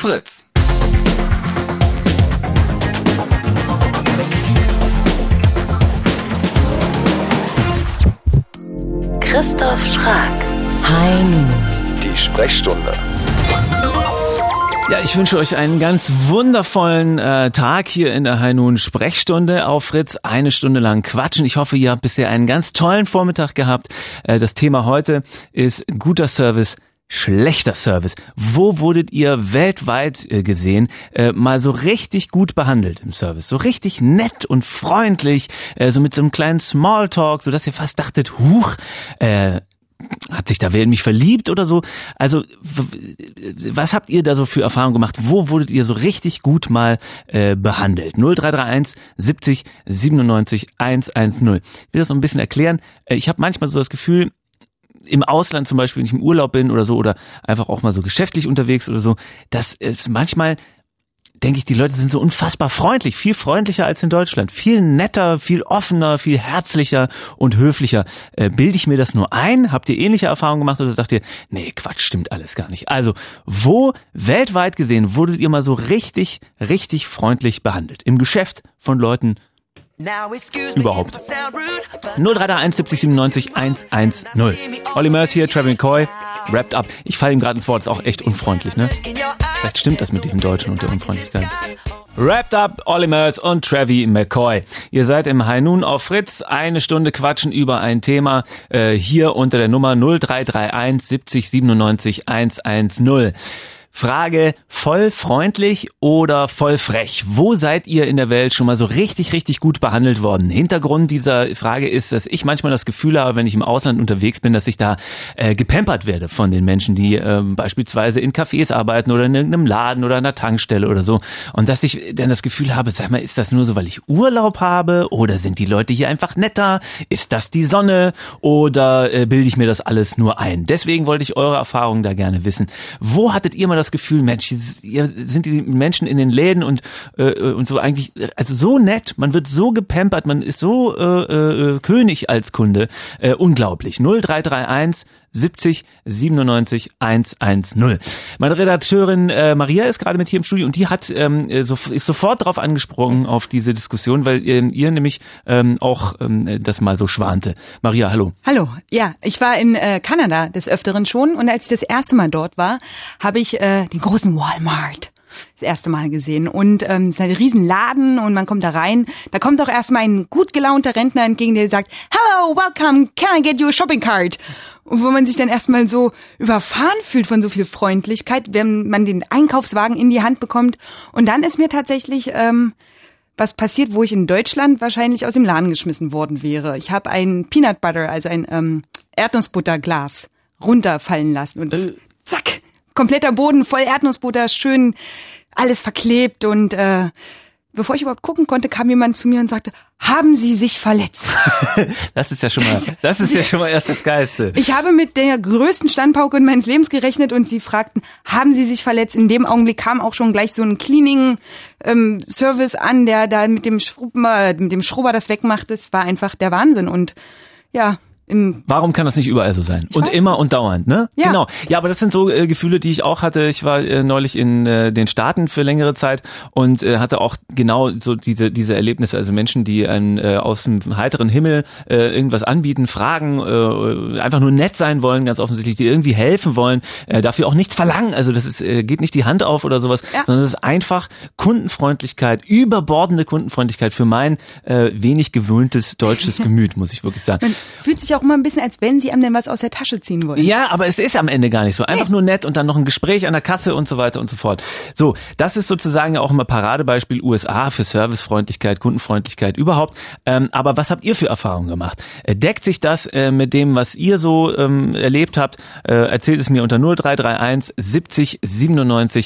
Fritz. Christoph Schrag. High Noon. Die Sprechstunde. Ja, ich wünsche euch einen ganz wundervollen Tag hier in der High Noon Sprechstunde auf Fritz. 1 Stunde lang quatschen. Ich hoffe, ihr habt bisher einen ganz tollen Vormittag gehabt. Das Thema heute ist guter Service, schlechter Service. Wo wurdet ihr weltweit gesehen mal so richtig gut behandelt im Service? So richtig nett und freundlich, so mit so einem kleinen Smalltalk, so dass ihr fast dachtet, huch, hat sich da wer in mich verliebt oder so? Also, was habt ihr da so für Erfahrungen gemacht? Wo wurdet ihr so richtig gut mal behandelt? 0331 70 97 110. Ich will das so ein bisschen erklären. Ich habe manchmal so das Gefühl, im Ausland zum Beispiel, wenn ich im Urlaub bin oder so, oder einfach auch mal so geschäftlich unterwegs oder so, dass es manchmal, denke ich, die Leute sind so unfassbar freundlich, viel freundlicher als in Deutschland, viel netter, viel offener, viel herzlicher und höflicher. Bilde ich mir das nur ein? Habt ihr ähnliche Erfahrungen gemacht oder sagt ihr, nee, Quatsch, stimmt alles gar nicht? Also, wo weltweit gesehen wurdet ihr mal so richtig, richtig freundlich behandelt? Im Geschäft von Leuten überhaupt. 0331 70 97 110. Olly Murs hier, Trevor McCoy, Wrapped Up. Ich falle ihm gerade ins Wort, ist auch echt unfreundlich, ne? Vielleicht stimmt das mit diesen Deutschen und der Unfreundlichkeit. Wrapped Up, Olly Murs und Travis McCoy. Ihr seid im High Noon auf Fritz. 1 Stunde quatschen über ein Thema hier unter der Nummer 0331 70 97 110. Frage, voll freundlich oder voll frech? Wo seid ihr in der Welt schon mal so richtig, richtig gut behandelt worden? Hintergrund dieser Frage ist, dass ich manchmal das Gefühl habe, wenn ich im Ausland unterwegs bin, dass ich da gepampert werde von den Menschen, die beispielsweise in Cafés arbeiten oder in irgendeinem Laden oder an der Tankstelle oder so. Und dass ich dann das Gefühl habe, sag mal, ist das nur so, weil ich Urlaub habe? Oder sind die Leute hier einfach netter? Ist das die Sonne? Oder bilde ich mir das alles nur ein? Deswegen wollte ich eure Erfahrungen da gerne wissen. Wo hattet ihr mal das Gefühl, Mensch, hier sind die Menschen in den Läden und so eigentlich, also so nett, man wird so gepampert, man ist so König als Kunde, unglaublich. 0331 70 97 110. Meine Redakteurin Maria ist gerade mit hier im Studio und die hat ist sofort darauf angesprochen auf diese Diskussion, weil ihr nämlich auch das mal so schwante. Maria, hallo. Hallo, ja, ich war in Kanada des Öfteren schon und als ich das erste Mal dort war, habe ich den großen Walmart das erste Mal gesehen und es ist ein Riesenladen und man kommt da rein, da kommt auch erstmal ein gut gelaunter Rentner entgegen, der sagt, hello, welcome, can I get you a shopping cart? Und wo man sich dann erstmal so überfahren fühlt von so viel Freundlichkeit, wenn man den Einkaufswagen in die Hand bekommt. Und dann ist mir tatsächlich was passiert, wo ich in Deutschland wahrscheinlich aus dem Laden geschmissen worden wäre. Ich habe ein Peanut Butter, also ein Erdnussbutterglas runterfallen lassen und zack, kompletter Boden voll Erdnussbutter, schön alles verklebt und bevor ich überhaupt gucken konnte, kam jemand zu mir und sagte, haben Sie sich verletzt? Das ist ja schon mal erst das Geilste. Ich habe mit der größten Standpauke meines Lebens gerechnet und sie fragten, haben Sie sich verletzt? In dem Augenblick kam auch schon gleich so ein Cleaning-Service an, der da mit dem Schrubber das wegmacht. Das war einfach der Wahnsinn und ja. Warum kann das nicht überall so sein? Und immer nicht. Und dauernd, ne? Ja. Genau. Ja, aber das sind so Gefühle, die ich auch hatte. Ich war neulich in den Staaten für längere Zeit und hatte auch genau so diese Erlebnisse. Also Menschen, die aus dem heiteren Himmel irgendwas anbieten, fragen, einfach nur nett sein wollen, ganz offensichtlich, die irgendwie helfen wollen, dafür auch nichts verlangen. Also das ist geht nicht die Hand auf oder sowas, sondern es ist einfach Kundenfreundlichkeit, überbordende Kundenfreundlichkeit für mein wenig gewöhntes deutsches Gemüt, muss ich wirklich sagen. Man fühlt sich auch immer ein bisschen, als wenn sie einem denn was aus der Tasche ziehen wollen. Ja, aber es ist am Ende gar nicht so. Einfach nur nett und dann noch ein Gespräch an der Kasse und so weiter und so fort. So, das ist sozusagen ja auch immer Paradebeispiel USA für Servicefreundlichkeit, Kundenfreundlichkeit überhaupt. Aber was habt ihr für Erfahrungen gemacht? Deckt sich das mit dem, was ihr so erlebt habt? Erzählt es mir unter 0331 70 97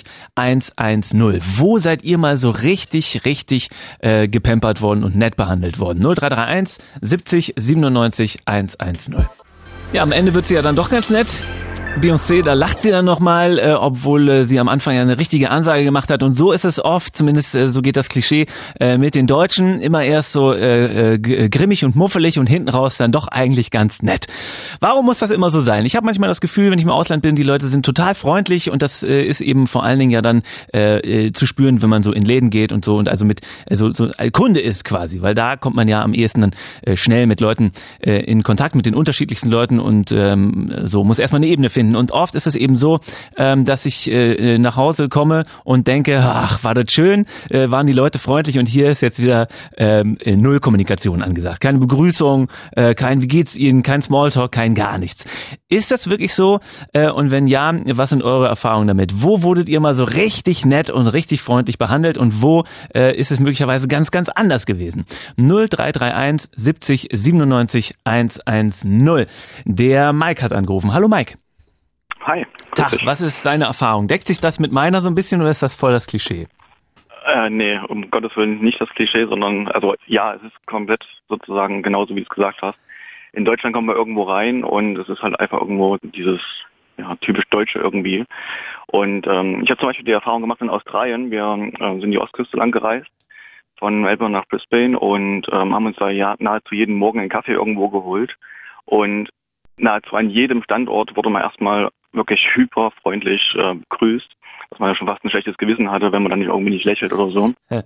110. Wo seid ihr mal so richtig gepampert worden und nett behandelt worden? 0331 70 97 110. Ja, am Ende wird sie ja dann doch ganz nett. Beyoncé, da lacht sie dann nochmal, obwohl sie am Anfang ja eine richtige Ansage gemacht hat. Und so ist es oft, zumindest so geht das Klischee mit den Deutschen, immer erst so grimmig und muffelig und hinten raus dann doch eigentlich ganz nett. Warum muss das immer so sein? Ich habe manchmal das Gefühl, wenn ich im Ausland bin, die Leute sind total freundlich und das ist eben vor allen Dingen ja dann zu spüren, wenn man so in Läden geht und so und also mit so Kunde ist quasi, weil da kommt man ja am ehesten dann schnell mit Leuten in Kontakt, mit den unterschiedlichsten Leuten und so muss erstmal eine Ebene finden. Und oft ist es eben so, dass ich nach Hause komme und denke, ach, war das schön, waren die Leute freundlich und hier ist jetzt wieder null Kommunikation angesagt. Keine Begrüßung, kein wie geht's Ihnen, kein Smalltalk, kein gar nichts. Ist das wirklich so? Und wenn ja, was sind eure Erfahrungen damit? Wo wurdet ihr mal so richtig nett und richtig freundlich behandelt und wo ist es möglicherweise ganz, ganz anders gewesen? 0331 70 97 110. Der Mike hat angerufen. Hallo Mike. Hi. Tag, was ist deine Erfahrung? Deckt sich das mit meiner so ein bisschen oder ist das voll das Klischee? Nee, um Gottes Willen nicht das Klischee, sondern, also ja, es ist komplett sozusagen genauso, wie du es gesagt hast. In Deutschland kommen wir irgendwo rein und es ist halt einfach irgendwo dieses typisch Deutsche irgendwie. Und ich habe zum Beispiel die Erfahrung gemacht in Australien. Wir sind die Ostküste lang gereist, von Melbourne nach Brisbane und haben uns da nahezu jeden Morgen einen Kaffee irgendwo geholt. Und nahezu an jedem Standort wurde man erstmal wirklich hyper freundlich begrüßt, dass man ja schon fast ein schlechtes Gewissen hatte, wenn man dann irgendwie nicht lächelt oder so. Ja.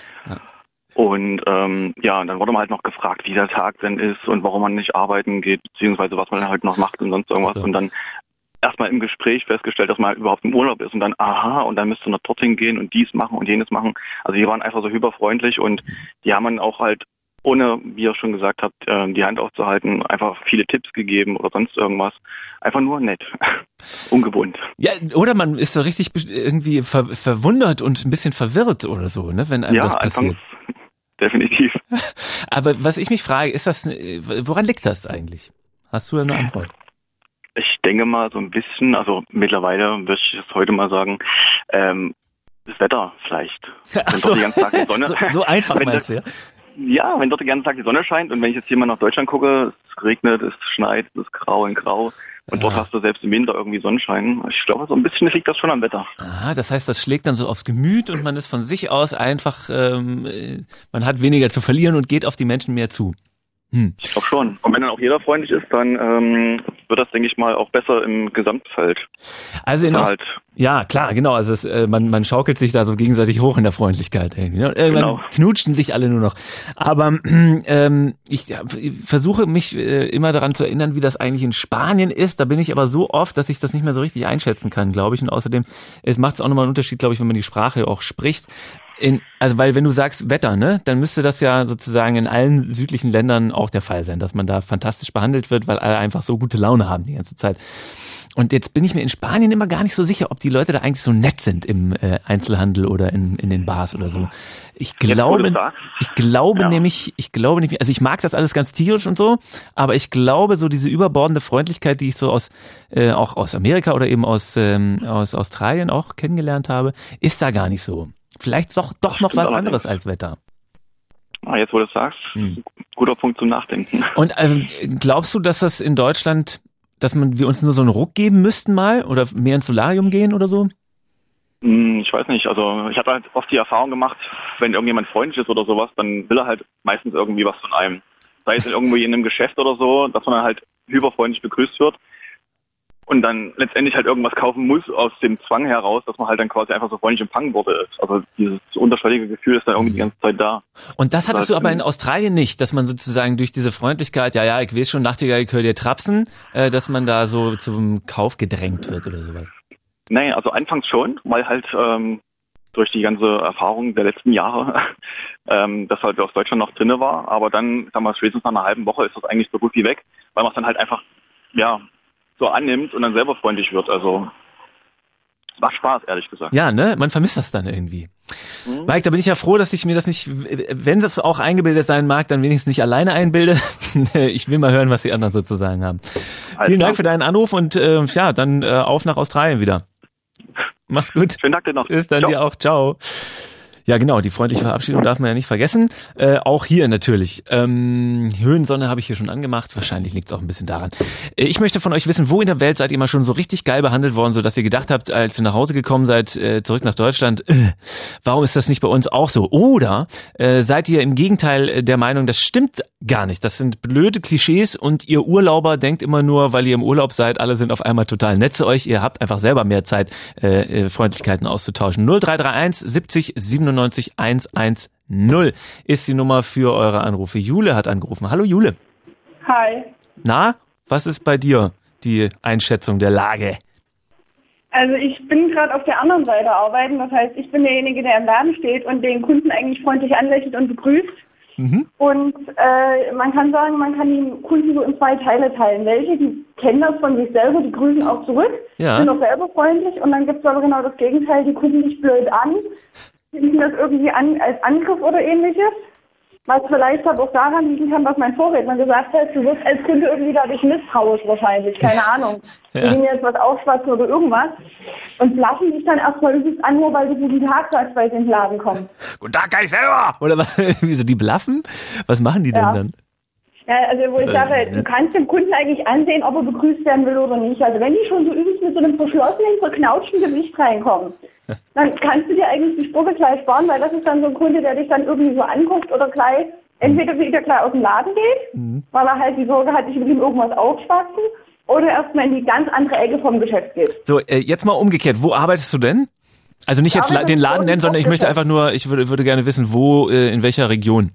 Und dann wurde man halt noch gefragt, wie der Tag denn ist und warum man nicht arbeiten geht, beziehungsweise was man halt noch macht und sonst irgendwas. So. Und dann erstmal im Gespräch festgestellt, dass man halt überhaupt im Urlaub ist und dann, und dann müsste man dorthin gehen und dies machen und jenes machen. Also die waren einfach so hyper freundlich und die haben dann auch halt, ohne, wie ihr schon gesagt habt, die Hand aufzuhalten, einfach viele Tipps gegeben oder sonst irgendwas. Einfach nur nett. Ungewohnt. Ja, oder man ist so richtig irgendwie verwundert und ein bisschen verwirrt oder so, ne, wenn einem das passiert. Definitiv. Aber was ich mich frage, ist das, woran liegt das eigentlich? Hast du da eine Antwort? Ich denke mal so ein bisschen, also mittlerweile würde ich es heute mal sagen, das Wetter vielleicht. Ach so. Wenn dort den ganzen Tag die Sonne, so einfach meinst du, ja? Ja, wenn dort den ganzen Tag die Sonne scheint und wenn ich jetzt hier mal nach Deutschland gucke, es regnet, es schneit, es ist grau in grau und dort hast du selbst im Winter irgendwie Sonnenschein. Ich glaube, so ein bisschen liegt das schon am Wetter. Aha, das heißt, das schlägt dann so aufs Gemüt und man ist von sich aus einfach, man hat weniger zu verlieren und geht auf die Menschen mehr zu. Ich glaube schon. Und wenn dann auch jeder freundlich ist, dann wird das, denke ich mal, auch besser im Gesamtfeld. Also ja, klar, genau. Also man schaukelt sich da so gegenseitig hoch in der Freundlichkeit. Irgendwann genau. Knutschen sich alle nur noch. Aber ich versuche mich immer daran zu erinnern, wie das eigentlich in Spanien ist. Da bin ich aber so oft, dass ich das nicht mehr so richtig einschätzen kann, glaube ich. Und außerdem macht es auch nochmal einen Unterschied, glaube ich, wenn man die Sprache auch spricht. Also weil wenn du sagst Wetter, ne, dann müsste das ja sozusagen in allen südlichen Ländern auch der Fall sein, dass man da fantastisch behandelt wird, weil alle einfach so gute Laune haben die ganze Zeit. Und jetzt bin ich mir in Spanien immer gar nicht so sicher, ob die Leute da eigentlich so nett sind im Einzelhandel oder in den Bars oder so. Ich glaube nämlich, also ich mag das alles ganz tierisch und so, aber ich glaube so diese überbordende Freundlichkeit, die ich so auch aus Amerika oder eben aus Australien auch kennengelernt habe, ist da gar nicht so. Vielleicht doch noch was anderes als Wetter. Jetzt wo du es sagst, guter Punkt zum Nachdenken. Und glaubst du, dass das in Deutschland, dass wir uns nur so einen Ruck geben müssten mal oder mehr ins Solarium gehen oder so? Ich weiß nicht, also ich habe halt oft die Erfahrung gemacht, wenn irgendjemand freundlich ist oder sowas, dann will er halt meistens irgendwie was von einem. Sei es irgendwie in einem Geschäft oder so, dass man dann halt hyperfreundlich begrüßt wird. Und dann letztendlich halt irgendwas kaufen muss aus dem Zwang heraus, dass man halt dann quasi einfach so freundlich empfangen wurde ist. Also dieses unterschwellige Gefühl ist dann irgendwie die ganze Zeit da. Und das hattest du aber in Australien nicht, dass man sozusagen durch diese Freundlichkeit, ja, ich weiß schon, Nachtigall, ich höre dir trapsen, dass man da so zum Kauf gedrängt wird oder sowas? Nee, also anfangs schon, weil halt durch die ganze Erfahrung der letzten Jahre, das halt aus Deutschland noch drinne war. Aber dann, sagen wir, spätestens nach einer halben Woche ist das eigentlich so gut wie weg, weil man es dann halt einfach, so annimmt und dann selber freundlich wird. Also es macht Spaß, ehrlich gesagt. Ja, ne? Man vermisst das dann irgendwie. Mike, da bin ich ja froh, dass ich mir das nicht, wenn das auch eingebildet sein mag, dann wenigstens nicht alleine einbilde. Ich will mal hören, was die anderen sozusagen haben. Vielen Dank für deinen Anruf und dann auf nach Australien wieder. Mach's gut. Schönen Tag dir noch. Bis dann. Ciao. Dir auch. Ciao. Ja, genau, die freundliche Verabschiedung darf man ja nicht vergessen. Auch hier natürlich. Höhensonne habe ich hier schon angemacht. Wahrscheinlich liegt es auch ein bisschen daran. Ich möchte von euch wissen, wo in der Welt seid ihr mal schon so richtig geil behandelt worden, sodass ihr gedacht habt, als ihr nach Hause gekommen seid, zurück nach Deutschland, warum ist das nicht bei uns auch so? Oder seid ihr im Gegenteil der Meinung, das stimmt gar nicht. Das sind blöde Klischees und ihr Urlauber denkt immer nur, weil ihr im Urlaub seid, alle sind auf einmal total nett zu euch. Ihr habt einfach selber mehr Zeit, Freundlichkeiten auszutauschen. 0331 70 97 110 ist die Nummer für eure Anrufe. Jule hat angerufen. Hallo Jule. Hi. Na, was ist bei dir die Einschätzung der Lage? Also ich bin gerade auf der anderen Seite arbeiten. Das heißt, ich bin derjenige, der im Laden steht und den Kunden eigentlich freundlich anlächelt und begrüßt. Mhm. Und man kann sagen, man kann die Kunden so in 2 Teile teilen. Welche, die kennen das von sich selber, die grüßen auch zurück, sind auch selber freundlich. Und dann gibt es aber genau das Gegenteil, die gucken dich blöd an, finden das irgendwie als Angriff oder ähnliches. Was vielleicht aber auch daran liegen kann, was mein Vorredner gesagt hat, du wirst als Kunde irgendwie dadurch misstrauisch wahrscheinlich, keine Ahnung. Die gehen jetzt was aufschwatzen oder irgendwas und lachen dich dann erstmal übelst an, nur weil du guten Tag sagst, weil sie ins Laden kommen. Guten Tag, kann ich selber! Oder was? Wieso, die bluffen? Was machen die denn dann? Ja, also wo ich sage, du kannst dem Kunden eigentlich ansehen, ob er begrüßt werden will oder nicht. Also wenn die schon so übelst mit so einem verschlossenen, verknautschten Gesicht reinkommen, dann kannst du dir eigentlich die Sprüche gleich sparen, weil das ist dann so ein Kunde, der dich dann irgendwie so anguckt oder gleich, entweder wieder gleich aus dem Laden geht, weil er halt die Sorge hat, ich will ihm irgendwas aufschwatzen, oder erstmal in die ganz andere Ecke vom Geschäft geht. So, jetzt mal umgekehrt, wo arbeitest du denn? Also nicht jetzt den Laden nennen, sondern ich möchte einfach nur, ich würde gerne wissen, wo, in welcher Region?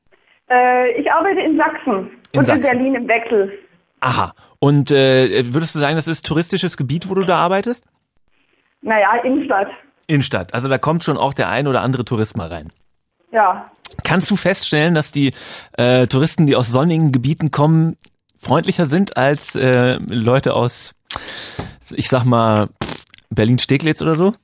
Ich arbeite in Sachsen in Berlin im Wechsel. Aha. Und würdest du sagen, das ist touristisches Gebiet, wo du da arbeitest? Naja, Innenstadt. Innenstadt. Also da kommt schon auch der ein oder andere Tourist mal rein. Ja. Kannst du feststellen, dass die Touristen, die aus sonnigen Gebieten kommen, freundlicher sind als Leute aus, ich sag mal, Berlin-Steglitz oder so?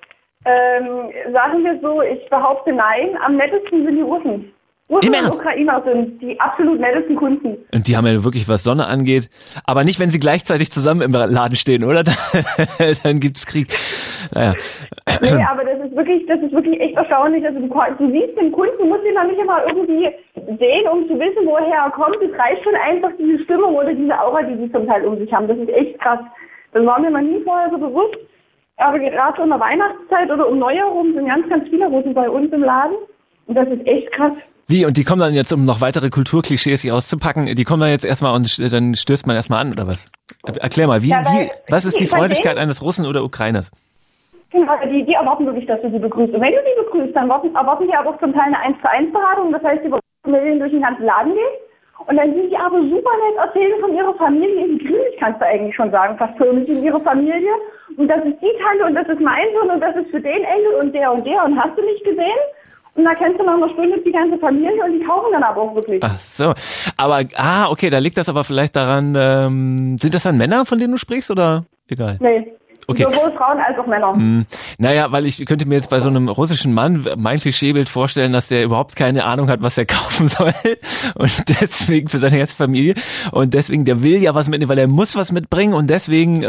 Sagen wir so, ich behaupte nein. Am nettesten sind die Russen. Russen und Ukrainer sind die absolut nettesten Kunden. Und die haben ja wirklich, was Sonne angeht. Aber nicht, wenn sie gleichzeitig zusammen im Laden stehen, oder? Dann gibt's Krieg. Naja. Nee, aber das ist wirklich echt erstaunlich. Also du siehst den Kunden, musst ihn noch nicht immer irgendwie sehen, um zu wissen, woher er kommt. Es reicht schon einfach diese Stimmung oder diese Aura, die sie zum Teil um sich haben. Das ist echt krass. Das war mir noch nie vorher so bewusst. Aber gerade so in der Weihnachtszeit oder um Neujahr rum sind ganz, ganz viele Russen bei uns im Laden. Und das ist echt krass. Wie? Und die kommen dann jetzt, um noch weitere Kulturklischees hier auszupacken, die kommen dann jetzt erstmal und dann stößt man erstmal an, oder was? Erklär mal, was ist die Freundlichkeit eines Russen oder Ukrainers? Genau, die erwarten wirklich, dass du sie begrüßt. Und wenn du sie begrüßt, dann erwarten die aber auch zum Teil eine 1:1-Beratung. Das heißt, die wollen durch den ganzen Laden gehen. Und dann sind die aber super nett, erzählen von ihrer Familie, integriert, kannst du eigentlich schon sagen, fast förmlich in ihre Familie. Und das ist die Tante und das ist mein Sohn und das ist für den Enkel und der und hast du nicht gesehen? Und da kennst du nach einer Stunde die ganze Familie und die kaufen dann aber auch wirklich. Ach so, aber, okay, da liegt das aber vielleicht daran, sind das dann Männer, von denen du sprichst, oder egal? Nee. Okay. Sowohl Frauen als auch Männer. Naja, weil ich könnte mir jetzt bei so einem russischen Mann mein Klischeebild vorstellen, dass der überhaupt keine Ahnung hat, was er kaufen soll und deswegen für seine ganze Familie und deswegen, der will ja was mitnehmen, weil er muss was mitbringen und deswing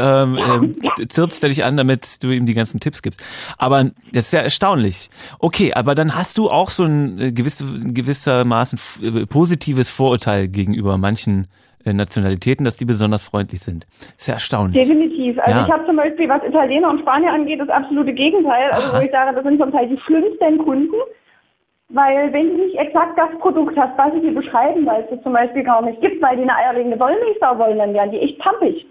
zirzt er dich an, damit du ihm die ganzen Tipps gibst. Aber das ist ja erstaunlich. Okay, aber dann hast du auch so ein gewissermaßen positives Vorurteil gegenüber manchen Nationalitäten, dass die besonders freundlich sind. Ist ja erstaunlich. Definitiv. Also ich habe zum Beispiel, was Italiener und Spanier angeht, das absolute Gegenteil. Also wo ich sage, das sind zum Teil die schlimmsten Kunden, weil wenn du nicht exakt das Produkt hast, was sie dir beschreiben, weil es das zum Beispiel gar nicht gibt, weil die eine eierlegende Wollmilchsau wollen, dann werden die echt pampig.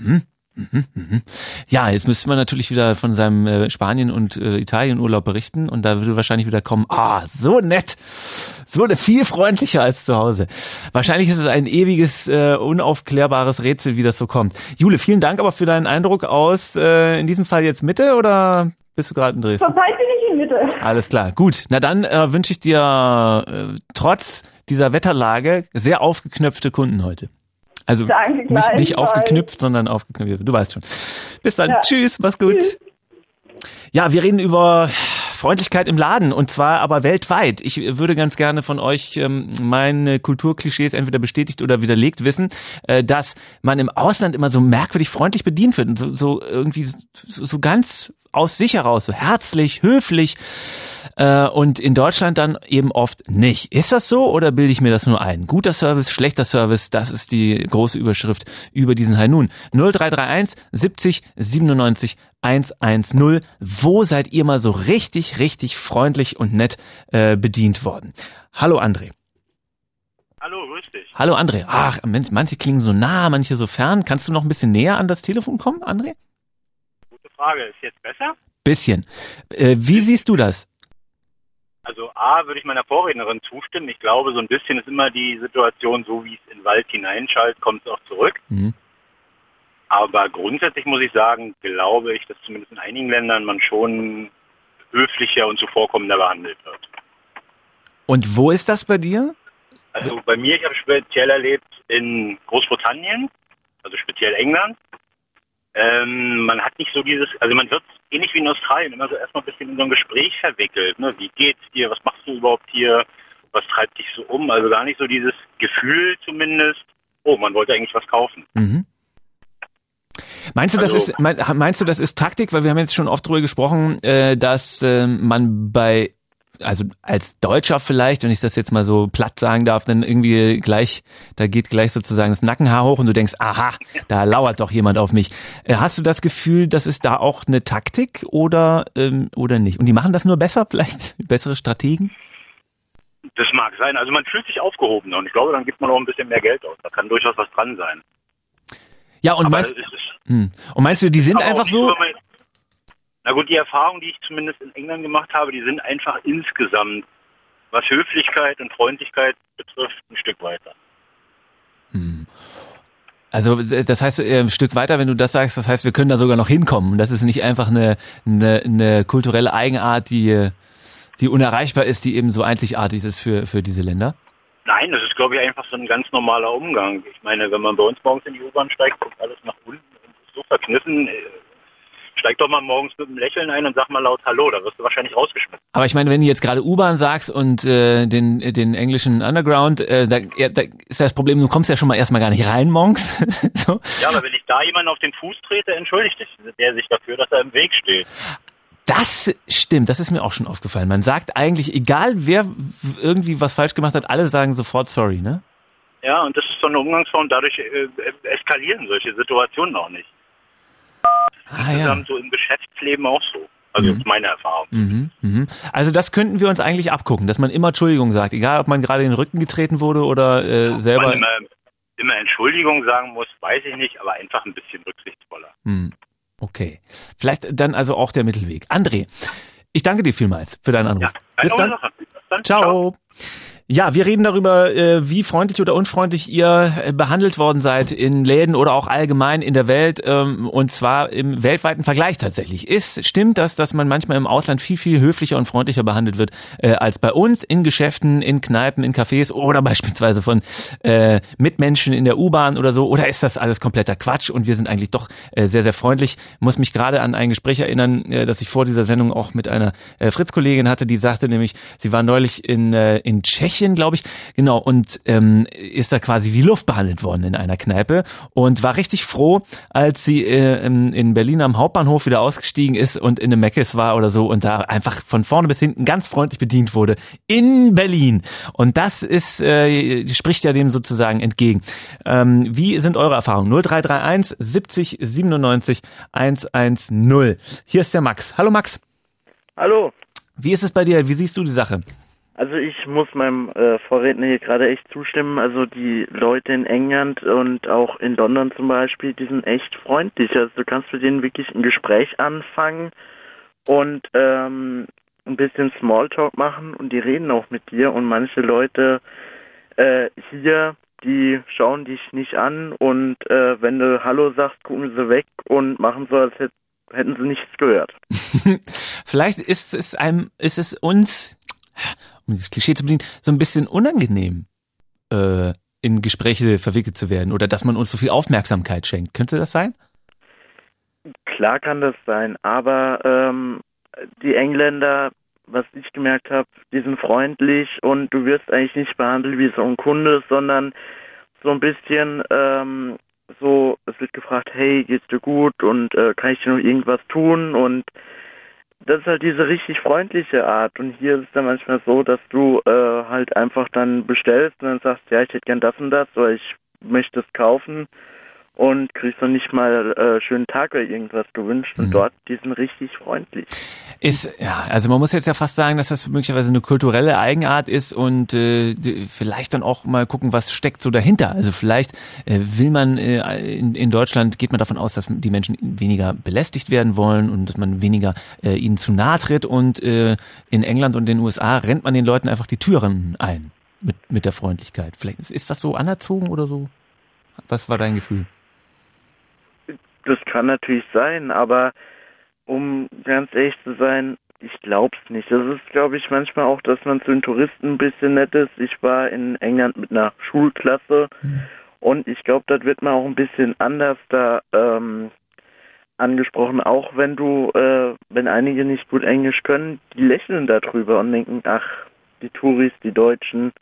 Ja, jetzt müsste man natürlich wieder von seinem Spanien- und Italien-Urlaub berichten und da würde wahrscheinlich wieder kommen, so nett, so viel freundlicher als zu Hause. Wahrscheinlich ist es ein ewiges, unaufklärbares Rätsel, wie das so kommt. Jule, vielen Dank aber für deinen Eindruck aus, in diesem Fall jetzt Mitte oder bist du gerade in Dresden? Zurzeit bin ich in Mitte. Alles klar, gut. Na dann wünsche ich dir trotz dieser Wetterlage sehr aufgeknöpfte Kunden heute. Also nicht aufgeknüpft, sondern aufgeknüpft. Du weißt schon. Bis dann. Ja. Tschüss, mach's gut. Tschüss. Ja, wir reden über Freundlichkeit im Laden und zwar aber weltweit. Ich würde ganz gerne von euch meine Kulturklischees entweder bestätigt oder widerlegt wissen, dass man im Ausland immer so merkwürdig freundlich bedient wird und so irgendwie so ganz aus sich heraus, so herzlich, höflich. und in Deutschland dann eben oft nicht. Ist das so oder bilde ich mir das nur ein? Guter Service, schlechter Service, das ist die große Überschrift über diesen High Noon. 0331 70 97 110. Wo seid ihr mal so richtig, richtig freundlich und nett bedient worden? Hallo André. Hallo, grüß dich. Hallo André. Ach Mensch, manche klingen so nah, manche so fern. Kannst du noch ein bisschen näher an das Telefon kommen, André? Gute Frage. Ist jetzt besser? Bisschen. Wie siehst du das? Also A, würde ich meiner Vorrednerin zustimmen. Ich glaube, so ein bisschen ist immer die Situation, so wie es in den Wald hineinschallt, kommt es auch zurück. Mhm. Aber grundsätzlich muss ich sagen, glaube ich, dass zumindest in einigen Ländern man schon höflicher und zuvorkommender behandelt wird. Und wo ist das bei dir? Also bei mir, ich habe speziell erlebt in Großbritannien, also speziell England. Man hat nicht so dieses, also man wird ähnlich wie in Australien immer so erstmal ein bisschen in so ein Gespräch verwickelt. Ne? Wie geht's dir? Was machst du überhaupt hier? Was treibt dich so um? Also gar nicht so dieses Gefühl zumindest, oh, man wollte eigentlich was kaufen. Mhm. Meinst du, das ist Taktik? Weil wir haben jetzt schon oft darüber gesprochen, dass man also als Deutscher vielleicht, wenn ich das jetzt mal so platt sagen darf, dann irgendwie da geht gleich sozusagen das Nackenhaar hoch und du denkst, aha, da lauert doch jemand auf mich. Hast du das Gefühl, das ist da auch eine Taktik oder nicht? Und die machen das nur besser, vielleicht bessere Strategen? Das mag sein. Also man fühlt sich aufgehobener und ich glaube, dann gibt man auch ein bisschen mehr Geld aus. Da kann durchaus was dran sein. Ja, und meinst du, die sind einfach so? Na gut, die Erfahrungen, die ich zumindest in England gemacht habe, die sind einfach insgesamt, was Höflichkeit und Freundlichkeit betrifft, ein Stück weiter. Also das heißt, ein Stück weiter, wenn du das sagst, das heißt, wir können da sogar noch hinkommen. Das ist nicht einfach eine kulturelle Eigenart, die unerreichbar ist, die eben so einzigartig ist für diese Länder? Nein, das ist, glaube ich, einfach so ein ganz normaler Umgang. Ich meine, wenn man bei uns morgens in die U-Bahn steigt, guckt alles nach unten und ist so verkniffen. Steig doch mal morgens mit einem Lächeln ein und sag mal laut Hallo, da wirst du wahrscheinlich rausgeschmissen. Aber ich meine, wenn du jetzt gerade U-Bahn sagst und den englischen Underground, da ist das Problem, du kommst ja schon mal erstmal gar nicht rein morgens. So. Ja, aber wenn ich da jemanden auf den Fuß trete, entschuldigt der sich dafür, dass er im Weg steht. Das stimmt, das ist mir auch schon aufgefallen. Man sagt eigentlich, egal wer irgendwie was falsch gemacht hat, alle sagen sofort sorry, ne? Ja, und das ist so eine Umgangsform, dadurch eskalieren solche Situationen auch nicht. Insgesamt so im Geschäftsleben auch so. Also das ist meine Erfahrung. Also das könnten wir uns eigentlich abgucken, dass man immer Entschuldigung sagt, egal ob man gerade in den Rücken getreten wurde oder selber... Ob man immer Entschuldigung sagen muss, weiß ich nicht, aber einfach ein bisschen rücksichtsvoller. Okay. Vielleicht dann also auch der Mittelweg. André, ich danke dir vielmals für deinen Anruf. Ja, bis dann. Ciao. Ja, wir reden darüber, wie freundlich oder unfreundlich ihr behandelt worden seid in Läden oder auch allgemein in der Welt, und zwar im weltweiten Vergleich tatsächlich. Stimmt das, dass man manchmal im Ausland viel, viel höflicher und freundlicher behandelt wird als bei uns in Geschäften, in Kneipen, in Cafés oder beispielsweise von Mitmenschen in der U-Bahn oder so? Oder ist das alles kompletter Quatsch und wir sind eigentlich doch sehr, sehr freundlich? Muss mich gerade an ein Gespräch erinnern, das ich vor dieser Sendung auch mit einer Fritz-Kollegin hatte, die sagte nämlich, sie war neulich in Tschechien, glaube ich, genau, und ist da quasi wie Luft behandelt worden in einer Kneipe und war richtig froh, als sie in Berlin am Hauptbahnhof wieder ausgestiegen ist und in einem Mc's war oder so und da einfach von vorne bis hinten ganz freundlich bedient wurde in Berlin. Und das spricht ja dem sozusagen entgegen. Wie sind eure Erfahrungen? 0331 70 97 110. Hier ist der Max. Hallo Max. Hallo. Wie ist es bei dir? Wie siehst du die Sache? Also ich muss meinem Vorredner hier gerade echt zustimmen. Also die Leute in England und auch in London zum Beispiel, die sind echt freundlich. Also du kannst mit denen wirklich ein Gespräch anfangen und ein bisschen Smalltalk machen und die reden auch mit dir. Und manche Leute hier, die schauen dich nicht an und wenn du Hallo sagst, gucken sie weg und machen so, als hätten sie nichts gehört. Vielleicht ist es uns, um dieses Klischee zu bedienen, so ein bisschen unangenehm, in Gespräche verwickelt zu werden oder dass man uns so viel Aufmerksamkeit schenkt. Könnte das sein? Klar kann das sein, aber die Engländer, was ich gemerkt habe, die sind freundlich und du wirst eigentlich nicht behandelt wie so ein Kunde, sondern so ein bisschen so, es wird gefragt, hey, geht's dir gut und kann ich dir noch irgendwas tun? Und das ist halt diese richtig freundliche Art. Und hier ist es dann manchmal so, dass du halt einfach dann bestellst und dann sagst, ja, ich hätte gern das und das oder ich möchte es kaufen und kriegst dann nicht mal schönen Tag oder irgendwas gewünscht. Und dort, die sind richtig freundlich. Also man muss jetzt ja fast sagen, dass das möglicherweise eine kulturelle Eigenart ist und vielleicht dann auch mal gucken, was steckt so dahinter. Also vielleicht will man in Deutschland, geht man davon aus, dass die Menschen weniger belästigt werden wollen und dass man weniger ihnen zu nahe tritt und in England und den USA rennt man den Leuten einfach die Türen ein mit der Freundlichkeit. Vielleicht ist das so anerzogen oder so? Was war dein Gefühl? Das kann natürlich sein, aber um ganz ehrlich zu sein, ich glaub's nicht. Das ist, glaube ich, manchmal auch, dass man zu den Touristen ein bisschen nett ist. Ich war in England mit einer Schulklasse und ich glaube, das wird man auch ein bisschen anders da angesprochen. Auch wenn einige nicht gut Englisch können, die lächeln da drüber und denken, ach, die Touris, die Deutschen.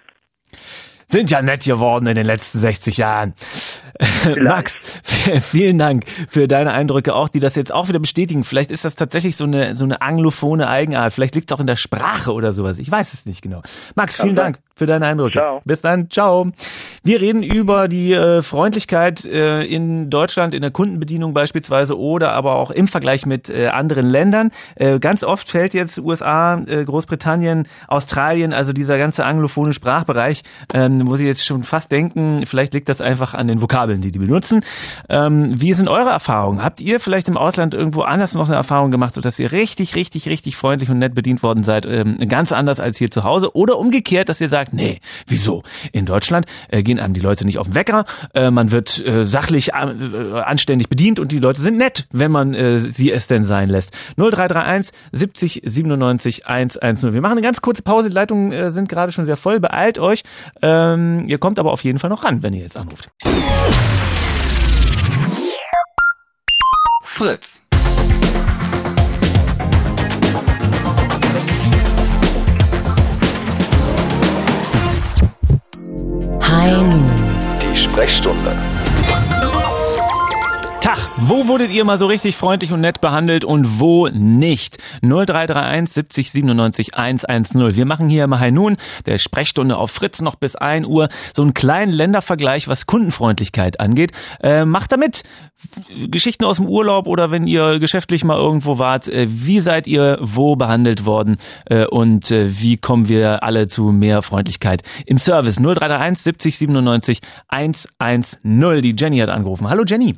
Sind ja nett geworden in den letzten 60 Jahren. Max, vielen Dank für deine Eindrücke auch, die das jetzt auch wieder bestätigen. Vielleicht ist das tatsächlich so eine anglophone Eigenart. Vielleicht liegt es auch in der Sprache oder sowas. Ich weiß es nicht genau. Max, vielen Dank für deine Eindrücke. Ciao. Bis dann. Ciao. Wir reden über die Freundlichkeit in Deutschland, in der Kundenbedienung beispielsweise oder aber auch im Vergleich mit anderen Ländern. Ganz oft fällt jetzt USA, Großbritannien, Australien, also dieser ganze anglophone Sprachbereich, wo Sie jetzt schon fast denken, vielleicht liegt das einfach an den Vokabeln, die benutzen. Wie sind eure Erfahrungen? Habt ihr vielleicht im Ausland irgendwo anders noch eine Erfahrung gemacht, sodass ihr richtig, richtig, richtig freundlich und nett bedient worden seid? Ganz anders als hier zu Hause? Oder umgekehrt, dass ihr sagt, nee, wieso? In Deutschland gehen einem die Leute nicht auf den Wecker, man wird sachlich anständig bedient und die Leute sind nett, wenn man sie es denn sein lässt. 0331 70 97 110. Wir machen eine ganz kurze Pause, die Leitungen sind gerade schon sehr voll, beeilt euch. Ihr kommt aber auf jeden Fall noch ran, wenn ihr jetzt anruft. Fritz. High Noon. Die Sprechstunde. Tag, wo wurdet ihr mal so richtig freundlich und nett behandelt und wo nicht? 0331 70 97 110. Wir machen hier im High Noon, der Sprechstunde auf Fritz, noch bis 1 Uhr, so einen kleinen Ländervergleich, was Kundenfreundlichkeit angeht. Macht damit Geschichten aus dem Urlaub oder wenn ihr geschäftlich mal irgendwo wart. Wie seid ihr wo behandelt worden und wie kommen wir alle zu mehr Freundlichkeit im Service? 0331 70 97 110. Die Jenny hat angerufen. Hallo Jenny.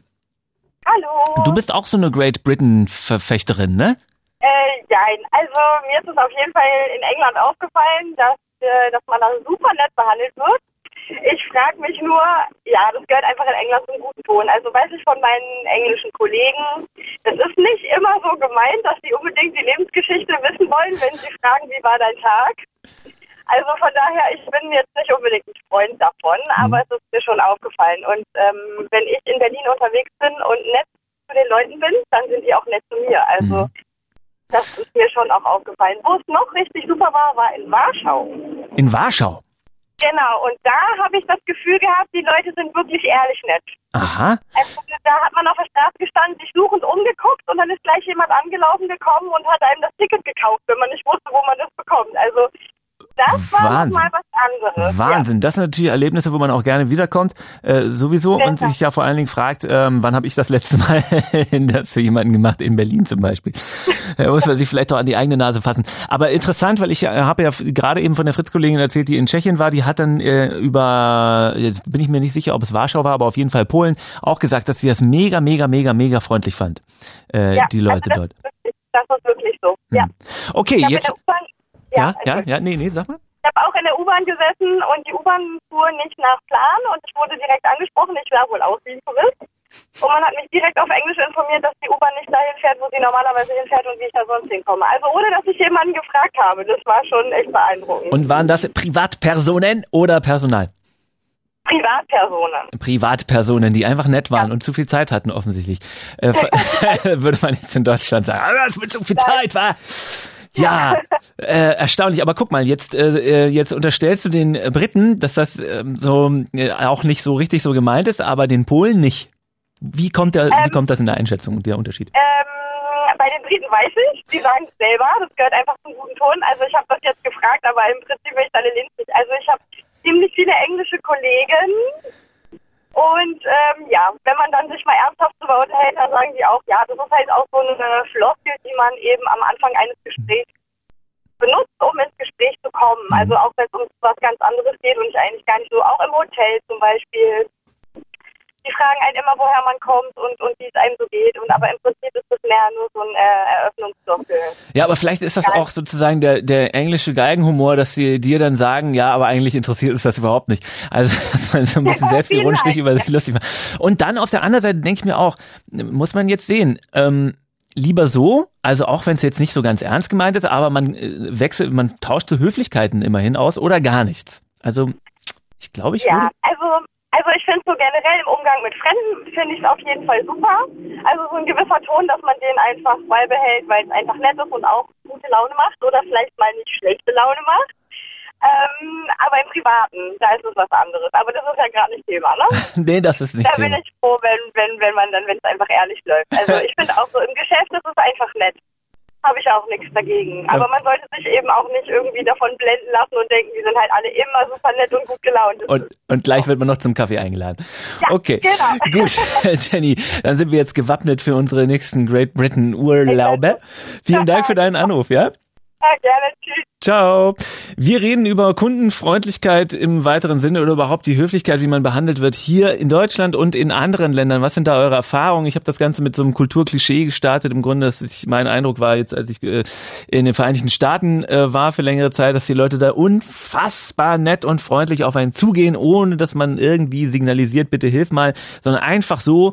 Hallo. Du bist auch so eine Great Britain-Verfechterin, ne? Nein. Also mir ist es auf jeden Fall in England aufgefallen, dass man da super nett behandelt wird. Ich frage mich nur, ja, das gehört einfach in England zum guten Ton. Also weiß ich von meinen englischen Kollegen, das ist nicht immer so gemeint, dass die unbedingt die Lebensgeschichte wissen wollen, wenn sie fragen, wie war dein Tag. Also von daher, ich bin jetzt nicht unbedingt ein Freund davon, aber es ist mir schon aufgefallen. Und wenn ich in Berlin unterwegs bin und nett zu den Leuten bin, dann sind die auch nett zu mir. Also das ist mir schon auch aufgefallen. Wo es noch richtig super war, war in Warschau. In Warschau? Genau, und da habe ich das Gefühl gehabt, die Leute sind wirklich ehrlich nett. Aha. Also da hat man auf der Straße gestanden, sich suchend umgeguckt und dann ist gleich jemand angelaufen gekommen und hat einem das Ticket gekauft, wenn man nicht wusste, wo man das bekommt. Also das war noch mal was anderes. Wahnsinn, ja. Das sind natürlich Erlebnisse, wo man auch gerne wiederkommt, sowieso und sich ja vor allen Dingen fragt, wann habe ich das letzte Mal das für jemanden gemacht, in Berlin zum Beispiel. Muss man sich vielleicht auch an die eigene Nase fassen. Aber interessant, weil ich habe ja gerade eben von der Fritz-Kollegin erzählt, die in Tschechien war, die hat dann jetzt bin ich mir nicht sicher, ob es Warschau war, aber auf jeden Fall Polen, auch gesagt, dass sie das mega, mega, mega, mega freundlich fand, die Leute also dort. Das ist wirklich so, ja. Okay, jetzt... Ja, nee, sag mal. Ich habe auch in der U-Bahn gesessen und die U-Bahn fuhr nicht nach Plan und ich wurde direkt angesprochen, ich sah wohl aus wie ein Tourist. Und man hat mich direkt auf Englisch informiert, dass die U-Bahn nicht dahin fährt, wo sie normalerweise hinfährt und wie ich da sonst hinkomme. Also ohne, dass ich jemanden gefragt habe. Das war schon echt beeindruckend. Und waren das Privatpersonen oder Personal? Privatpersonen, die einfach nett waren und zu viel Zeit hatten offensichtlich. Würde man jetzt in Deutschland sagen, das mit zu viel Zeit war. Ja, erstaunlich. Aber guck mal, jetzt unterstellst du den Briten, dass das auch nicht so richtig so gemeint ist, aber den Polen nicht. Wie kommt das in der Einschätzung, der Unterschied? Bei den zufrieden, weiß ich. Die sagen es selber, das gehört einfach zum guten Ton. Also ich habe das jetzt gefragt, aber im Prinzip will ich alle lehnen nicht. Also ich habe ziemlich viele englische Kollegen und ja, wenn man dann sich mal ernsthaft darüber unterhält, dann sagen die auch, ja, das ist halt auch so eine Floskel, die man eben am Anfang eines Gesprächs benutzt, um ins Gespräch zu kommen. Also auch wenn es um was ganz anderes geht und ich eigentlich gar nicht so, auch im Hotel zum Beispiel. Die fragen einen immer, woher man kommt und wie es einem so geht. Und aber im Prinzip ist das mehr nur so ein Eröffnungsfloskel. Ja, aber vielleicht ist das auch sozusagen der englische Geigenhumor, dass sie dir dann sagen, ja, aber eigentlich interessiert uns das überhaupt nicht. Also, dass man so ein bisschen selbstironisch sich über sich lustig macht. Und dann auf der anderen Seite denke ich mir auch, muss man jetzt sehen, lieber so, also auch wenn es jetzt nicht so ganz ernst gemeint ist, aber man man tauscht so Höflichkeiten immerhin aus oder gar nichts. Also, ich glaube, ich würde... Also ich finde so generell im Umgang mit Fremden finde ich es auf jeden Fall super. Also so ein gewisser Ton, dass man den einfach beibehält, weil es einfach nett ist und auch gute Laune macht oder vielleicht mal nicht schlechte Laune macht. Aber im Privaten, da ist es was anderes. Aber das ist ja gerade nicht Thema, ne? Nee, das ist nicht Thema. Da bin ich froh, wenn es einfach ehrlich läuft. Also ich finde auch so im Geschäft ist es einfach nett. Habe ich auch nichts dagegen. Aber man sollte sich eben auch nicht irgendwie davon blenden lassen und denken, die sind halt alle immer super nett und gut gelaunt. Und gleich wird man noch zum Kaffee eingeladen. Ja, okay, genau. Gut, Jenny, dann sind wir jetzt gewappnet für unsere nächsten Great Britain Urlaube. Vielen Dank für deinen Anruf, ja? Ja, gerne. Tschüss. Ciao. Wir reden über Kundenfreundlichkeit im weiteren Sinne oder überhaupt die Höflichkeit, wie man behandelt wird hier in Deutschland und in anderen Ländern. Was sind da eure Erfahrungen? Ich habe das Ganze mit so einem Kulturklischee gestartet. Im Grunde, mein Eindruck war jetzt, als ich in den Vereinigten Staaten war für längere Zeit, dass die Leute da unfassbar nett und freundlich auf einen zugehen, ohne dass man irgendwie signalisiert, bitte hilf mal, sondern einfach so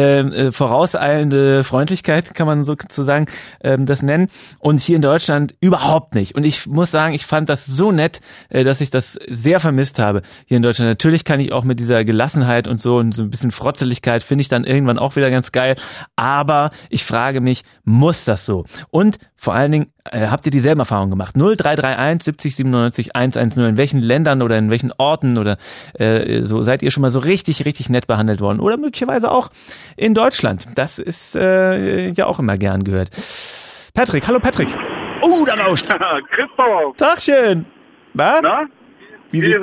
vorauseilende Freundlichkeit, kann man sozusagen das nennen. Und hier in Deutschland überhaupt nicht. Und ich muss sagen, ich fand das so nett, dass ich das sehr vermisst habe hier in Deutschland. Natürlich kann ich auch mit dieser Gelassenheit und so ein bisschen Frotzeligkeit finde ich dann irgendwann auch wieder ganz geil. Aber ich frage mich, muss das so? Und vor allen Dingen, habt ihr dieselben Erfahrungen gemacht? 0331 70 97 110. In welchen Ländern oder in welchen Orten oder so seid ihr schon mal so richtig, richtig nett behandelt worden? Oder möglicherweise auch in Deutschland. Das ist ja auch immer gern gehört. Patrick, hallo Patrick. Oh, da rauscht. Christoph. Tagchen. Na? Wie ist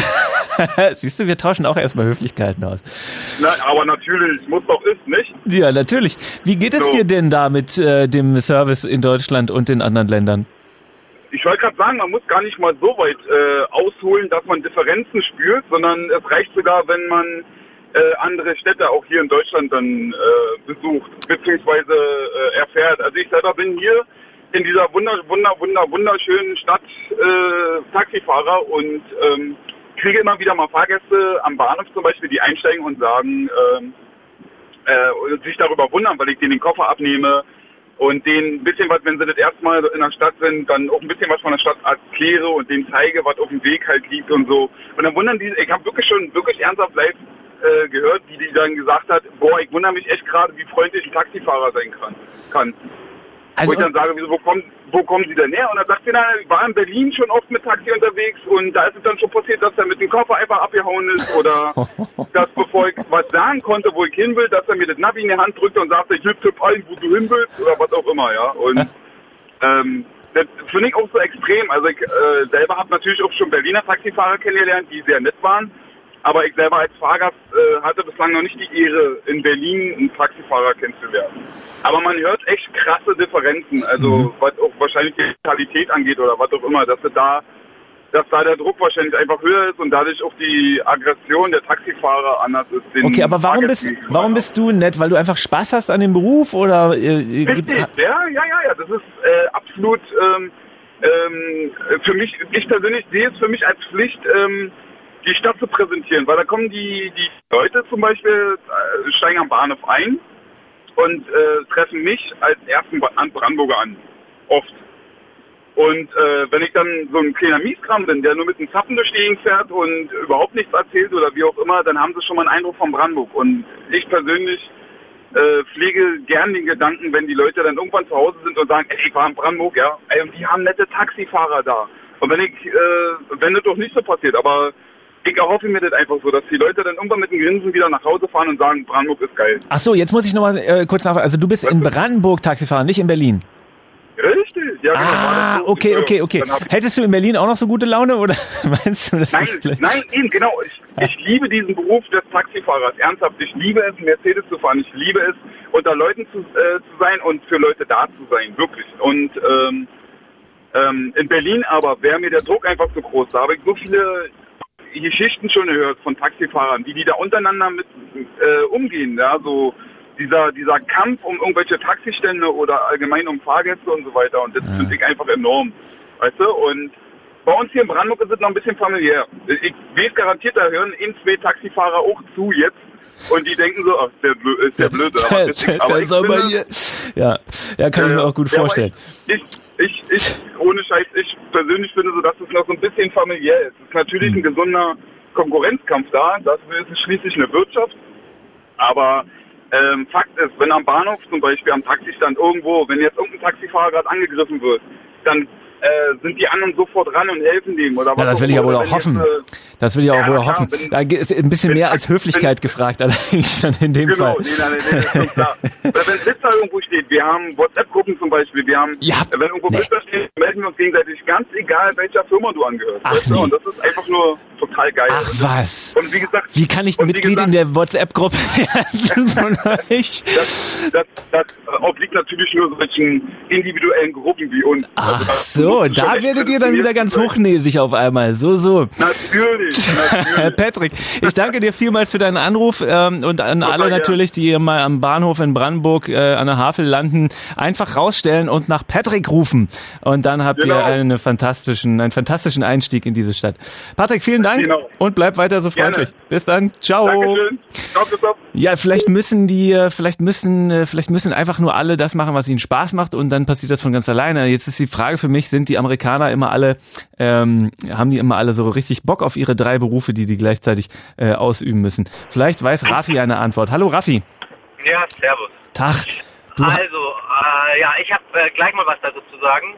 es? Siehst du, wir tauschen auch erstmal Höflichkeiten aus. Na, aber natürlich, muss doch ist, nicht? Ja, natürlich. Wie geht es dir denn da mit dem Service in Deutschland und in anderen Ländern? Ich wollte gerade sagen, man muss gar nicht mal so weit ausholen, dass man Differenzen spürt, sondern es reicht sogar, wenn man andere Städte auch hier in Deutschland dann besucht, beziehungsweise erfährt. Also ich selber bin hier in dieser wunderschönen Stadt Taxifahrer und kriege immer wieder mal Fahrgäste am Bahnhof zum Beispiel, die einsteigen und sagen, sich darüber wundern, weil ich denen den Koffer abnehme und denen ein bisschen was, wenn sie das erste Mal in der Stadt sind, dann auch ein bisschen was von der Stadt erkläre und denen zeige, was auf dem Weg halt liegt und so. Und dann wundern die, ich habe wirklich ernsthaft live gehört, wie die dann gesagt hat, boah, ich wundere mich echt gerade, wie freundlich ein Taxifahrer sein kann. Also wo ich dann sage, wo kommen Sie denn her? Und dann sagt sie, na, ich war in Berlin schon oft mit Taxi unterwegs und da ist es dann schon passiert, dass er mit dem Koffer einfach abgehauen ist oder dass bevor ich was sagen konnte, wo ich hin will, dass er mir das Navi in die Hand drückte und sagte, ich tipp ein, wo du hin willst oder was auch immer, ja. Und das finde ich auch so extrem. Also ich selber habe natürlich auch schon Berliner Taxifahrer kennengelernt, die sehr nett waren. Aber ich selber als Fahrgast hatte bislang noch nicht die Ehre, in Berlin einen Taxifahrer kennenzulernen. Aber man hört echt krasse Differenzen, also was auch wahrscheinlich die Qualität angeht oder was auch immer, dass da der Druck wahrscheinlich einfach höher ist und dadurch auch die Aggression der Taxifahrer anders ist. Okay, aber warum bist du nett? Weil du einfach Spaß hast an dem Beruf oder? Richtig, ja, das ist absolut für mich, ich persönlich sehe es für mich als Pflicht, die Stadt zu präsentieren, weil da kommen die Leute zum Beispiel, steigen am Bahnhof ein und treffen mich als ersten Brandenburger an, oft. Und wenn ich dann so ein kleiner Mieskram bin, der nur mit einem Zappen durch die Gegend fährt und überhaupt nichts erzählt oder wie auch immer, dann haben sie schon mal einen Eindruck von Brandenburg. Und ich persönlich pflege gern den Gedanken, wenn die Leute dann irgendwann zu Hause sind und sagen, ey, ich war in Brandenburg, ja, ey, und die haben nette Taxifahrer da. Und wenn das doch nicht so passiert, aber ich erhoffe mir das einfach so, dass die Leute dann irgendwann mit dem Grinsen wieder nach Hause fahren und sagen, Brandenburg ist geil. Ach so, jetzt muss ich nochmal kurz nachfragen. Also du bist in Brandenburg Taxifahrer, nicht in Berlin? Richtig, ja genau. Okay. Hättest du in Berlin auch noch so gute Laune oder meinst du, das Nein, eben, genau. Ich liebe diesen Beruf des Taxifahrers, ernsthaft. Ich liebe es, Mercedes zu fahren. Ich liebe es, unter Leuten zu sein und für Leute da zu sein, wirklich. Und in Berlin aber wäre mir der Druck einfach zu groß. Da habe ich so viele Geschichten schon gehört von Taxifahrern, wie die da untereinander mit umgehen, ja, so dieser Kampf um irgendwelche Taxistände oder allgemein um Fahrgäste und so weiter. Und das finde ich einfach enorm, weißt du? Und bei uns hier in Brandenburg ist es noch ein bisschen familiär. Ich weiß garantiert, da hören 2 Taxifahrer auch zu jetzt. Und die denken so, ach, ist der blöd. Ja, kann ich mir auch gut vorstellen. Ich, ohne Scheiß, ich persönlich finde so, dass es noch so ein bisschen familiär ist. Es ist natürlich ein gesunder Konkurrenzkampf da. Dafür ist es schließlich eine Wirtschaft. Aber Fakt ist, wenn am Bahnhof zum Beispiel am Taxistand irgendwo, wenn jetzt irgendein Taxifahrer gerade angegriffen wird, dann sind die anderen sofort ran und helfen dem. Oder was? Ja, das will ich ja wohl auch hoffen. Das will ich auch wohl hoffen. Da ist ein bisschen mehr als Höflichkeit gefragt, allerdings dann in dem Fall. Genau, nee, ist schon klar. Wenn Blitzer irgendwo steht, wir haben WhatsApp-Gruppen zum Beispiel, wenn irgendwo Blitzer steht, melden wir uns gegenseitig, ganz egal, welcher Firma du angehörst. Ach, nee. Und das ist einfach nur total geil. Ach was. Und wie gesagt, wie kann ich Mitglied in der WhatsApp-Gruppe werden von euch? Das obliegt natürlich nur solchen individuellen Gruppen wie uns. Ach so, da werdet ihr dann wieder ganz hochnäsig auf einmal. So. Natürlich. Patrick, ich danke dir vielmals für deinen Anruf und an alle natürlich, die mal am Bahnhof in Brandenburg an der Havel landen, einfach rausstellen und nach Patrick rufen. Und dann habt ihr einen fantastischen Einstieg in diese Stadt. Patrick, vielen Dank und bleib weiter so freundlich. Gerne. Bis dann. Ciao. Dankeschön. Ciao. Ja, vielleicht müssen einfach nur alle das machen, was ihnen Spaß macht und dann passiert das von ganz alleine. Jetzt ist die Frage für mich, sind die Amerikaner immer alle, haben die immer alle so richtig Bock auf ihre 3 Berufe, die gleichzeitig ausüben müssen? Vielleicht weiß Raffi eine Antwort. Hallo Raffi. Ja, servus. Tag. Ich habe gleich mal was dazu zu sagen,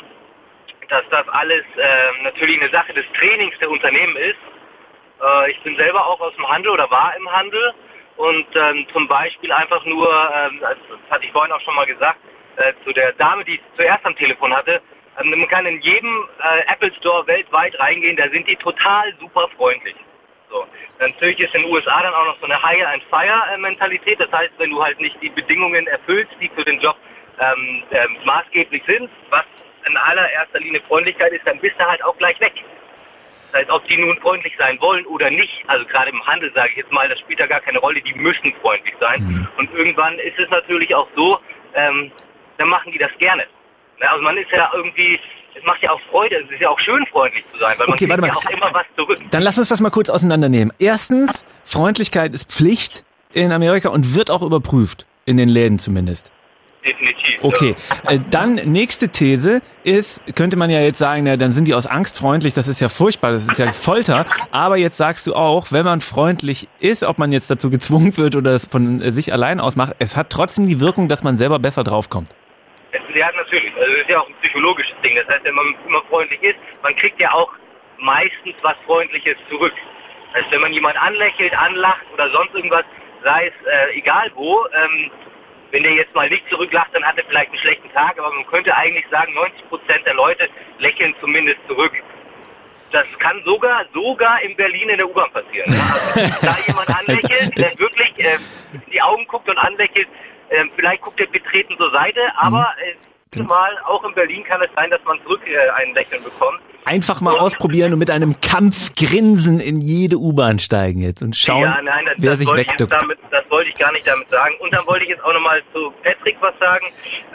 dass das alles natürlich eine Sache des Trainings der Unternehmen ist. Ich bin selber auch aus dem Handel oder war im Handel und zum Beispiel einfach nur, das hatte ich vorhin auch schon mal gesagt, zu der Dame, die ich zuerst am Telefon hatte, man kann in jedem Apple Store weltweit reingehen, da sind die total super freundlich. So. Natürlich ist in den USA dann auch noch so eine Hire-and-Fire-Mentalität, das heißt, wenn du halt nicht die Bedingungen erfüllst, die für den Job maßgeblich sind, was in allererster Linie Freundlichkeit ist, dann bist du halt auch gleich weg. Das heißt, ob die nun freundlich sein wollen oder nicht, also gerade im Handel sage ich jetzt mal, das spielt da gar keine Rolle, die müssen freundlich sein. Und irgendwann ist es natürlich auch so, dann machen die das gerne. Also man ist ja irgendwie, es macht ja auch Freude, es ist ja auch schön, freundlich zu sein, weil man kriegt ja auch immer was zurück. Dann lass uns das mal kurz auseinandernehmen. Erstens, Freundlichkeit ist Pflicht in Amerika und wird auch überprüft, in den Läden zumindest. Definitiv. Okay, dann nächste These ist, könnte man ja jetzt sagen, dann sind die aus Angst freundlich, das ist ja furchtbar, das ist ja Folter, aber jetzt sagst du auch, wenn man freundlich ist, ob man jetzt dazu gezwungen wird oder es von sich allein aus macht, es hat trotzdem die Wirkung, dass man selber besser draufkommt. Ja, natürlich, also das ist ja auch ein psychologisches Ding, das heißt, wenn man immer freundlich ist, man kriegt ja auch meistens was Freundliches zurück. Das heißt, wenn man jemand anlächelt, anlacht oder sonst irgendwas, sei es egal wo, wenn der jetzt mal nicht zurücklacht, dann hat er vielleicht einen schlechten Tag, aber man könnte eigentlich sagen, 90% der Leute lächeln zumindest zurück. Das kann sogar in Berlin in der U-Bahn passieren. Ja? Also, da jemand anlächelt, der wirklich in die Augen guckt und anlächelt, vielleicht guckt er betreten zur Seite, aber mal auch in Berlin kann es sein, dass man zurück ein Lächeln bekommt. Einfach mal ausprobieren und mit einem Kampfgrinsen in jede U-Bahn steigen jetzt und schauen, wer sich wegduckt. Das wollte ich gar nicht damit sagen. Und dann wollte ich jetzt auch nochmal zu Patrick was sagen.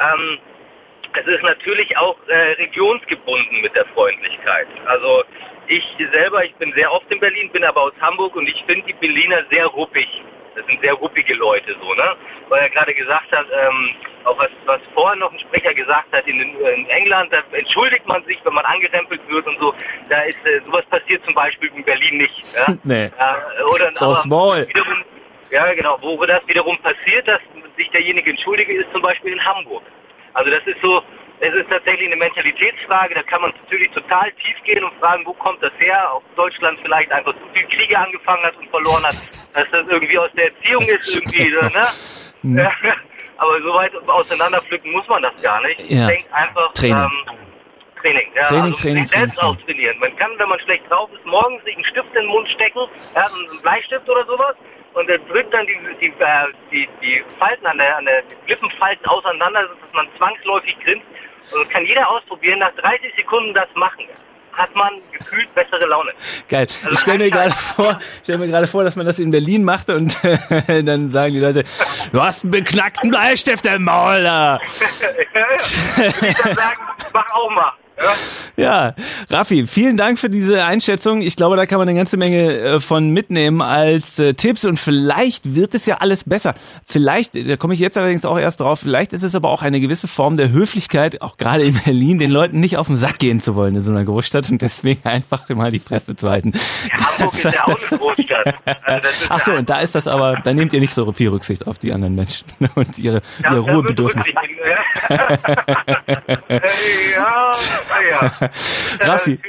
Es ist natürlich auch regionsgebunden mit der Freundlichkeit. Also ich bin sehr oft in Berlin, bin aber aus Hamburg und ich finde die Berliner sehr ruppig. Das sind sehr ruppige Leute, so, ne? Weil er gerade gesagt hat, auch was vorhin noch ein Sprecher gesagt hat, in England, da entschuldigt man sich, wenn man angerempelt wird und so. Da ist sowas passiert zum Beispiel in Berlin nicht. Ja? Nee. Oder so small. Ja, genau. Wo das wiederum passiert, dass sich derjenige entschuldige, ist zum Beispiel in Hamburg. Also das ist so, es ist tatsächlich eine Mentalitätsfrage, da kann man natürlich total tief gehen und fragen, wo kommt das her, ob Deutschland vielleicht einfach zu viele Kriege angefangen hat und verloren hat, dass das irgendwie aus der Erziehung ist, irgendwie, ne? Aber so weit auseinanderpflücken muss man das gar nicht. Ja. Ich denke einfach, Training. Ja, Training. Sich selbst auch trainieren. Man kann, wenn man schlecht drauf ist, morgens sich einen Stift in den Mund stecken, ja, einen Bleistift oder sowas, und der drückt dann die Falten an der Lippenfalten auseinander, dass man zwangsläufig grinst. Und kann jeder ausprobieren, nach 30 Sekunden das machen, hat man gefühlt bessere Laune. Geil. Also Ich stell mir gerade vor, dass man das in Berlin macht und dann sagen die Leute, du hast einen beknackten Bleistift im Maul da. Ich dann sagen, mach auch mal. Ja, Raffi, vielen Dank für diese Einschätzung. Ich glaube, da kann man eine ganze Menge von mitnehmen als Tipps und vielleicht wird es ja alles besser. Vielleicht, da komme ich jetzt allerdings auch erst drauf, vielleicht ist es aber auch eine gewisse Form der Höflichkeit, auch gerade in Berlin, den Leuten nicht auf den Sack gehen zu wollen in so einer Großstadt und deswegen einfach mal die Fresse zu halten. Ja, Hamburg ist ja auch eine Großstadt. Also Ach so, und da ist das aber, da nehmt ihr nicht so viel Rücksicht auf die anderen Menschen und ihre Ruhebedürfnisse. Ja. Raffi.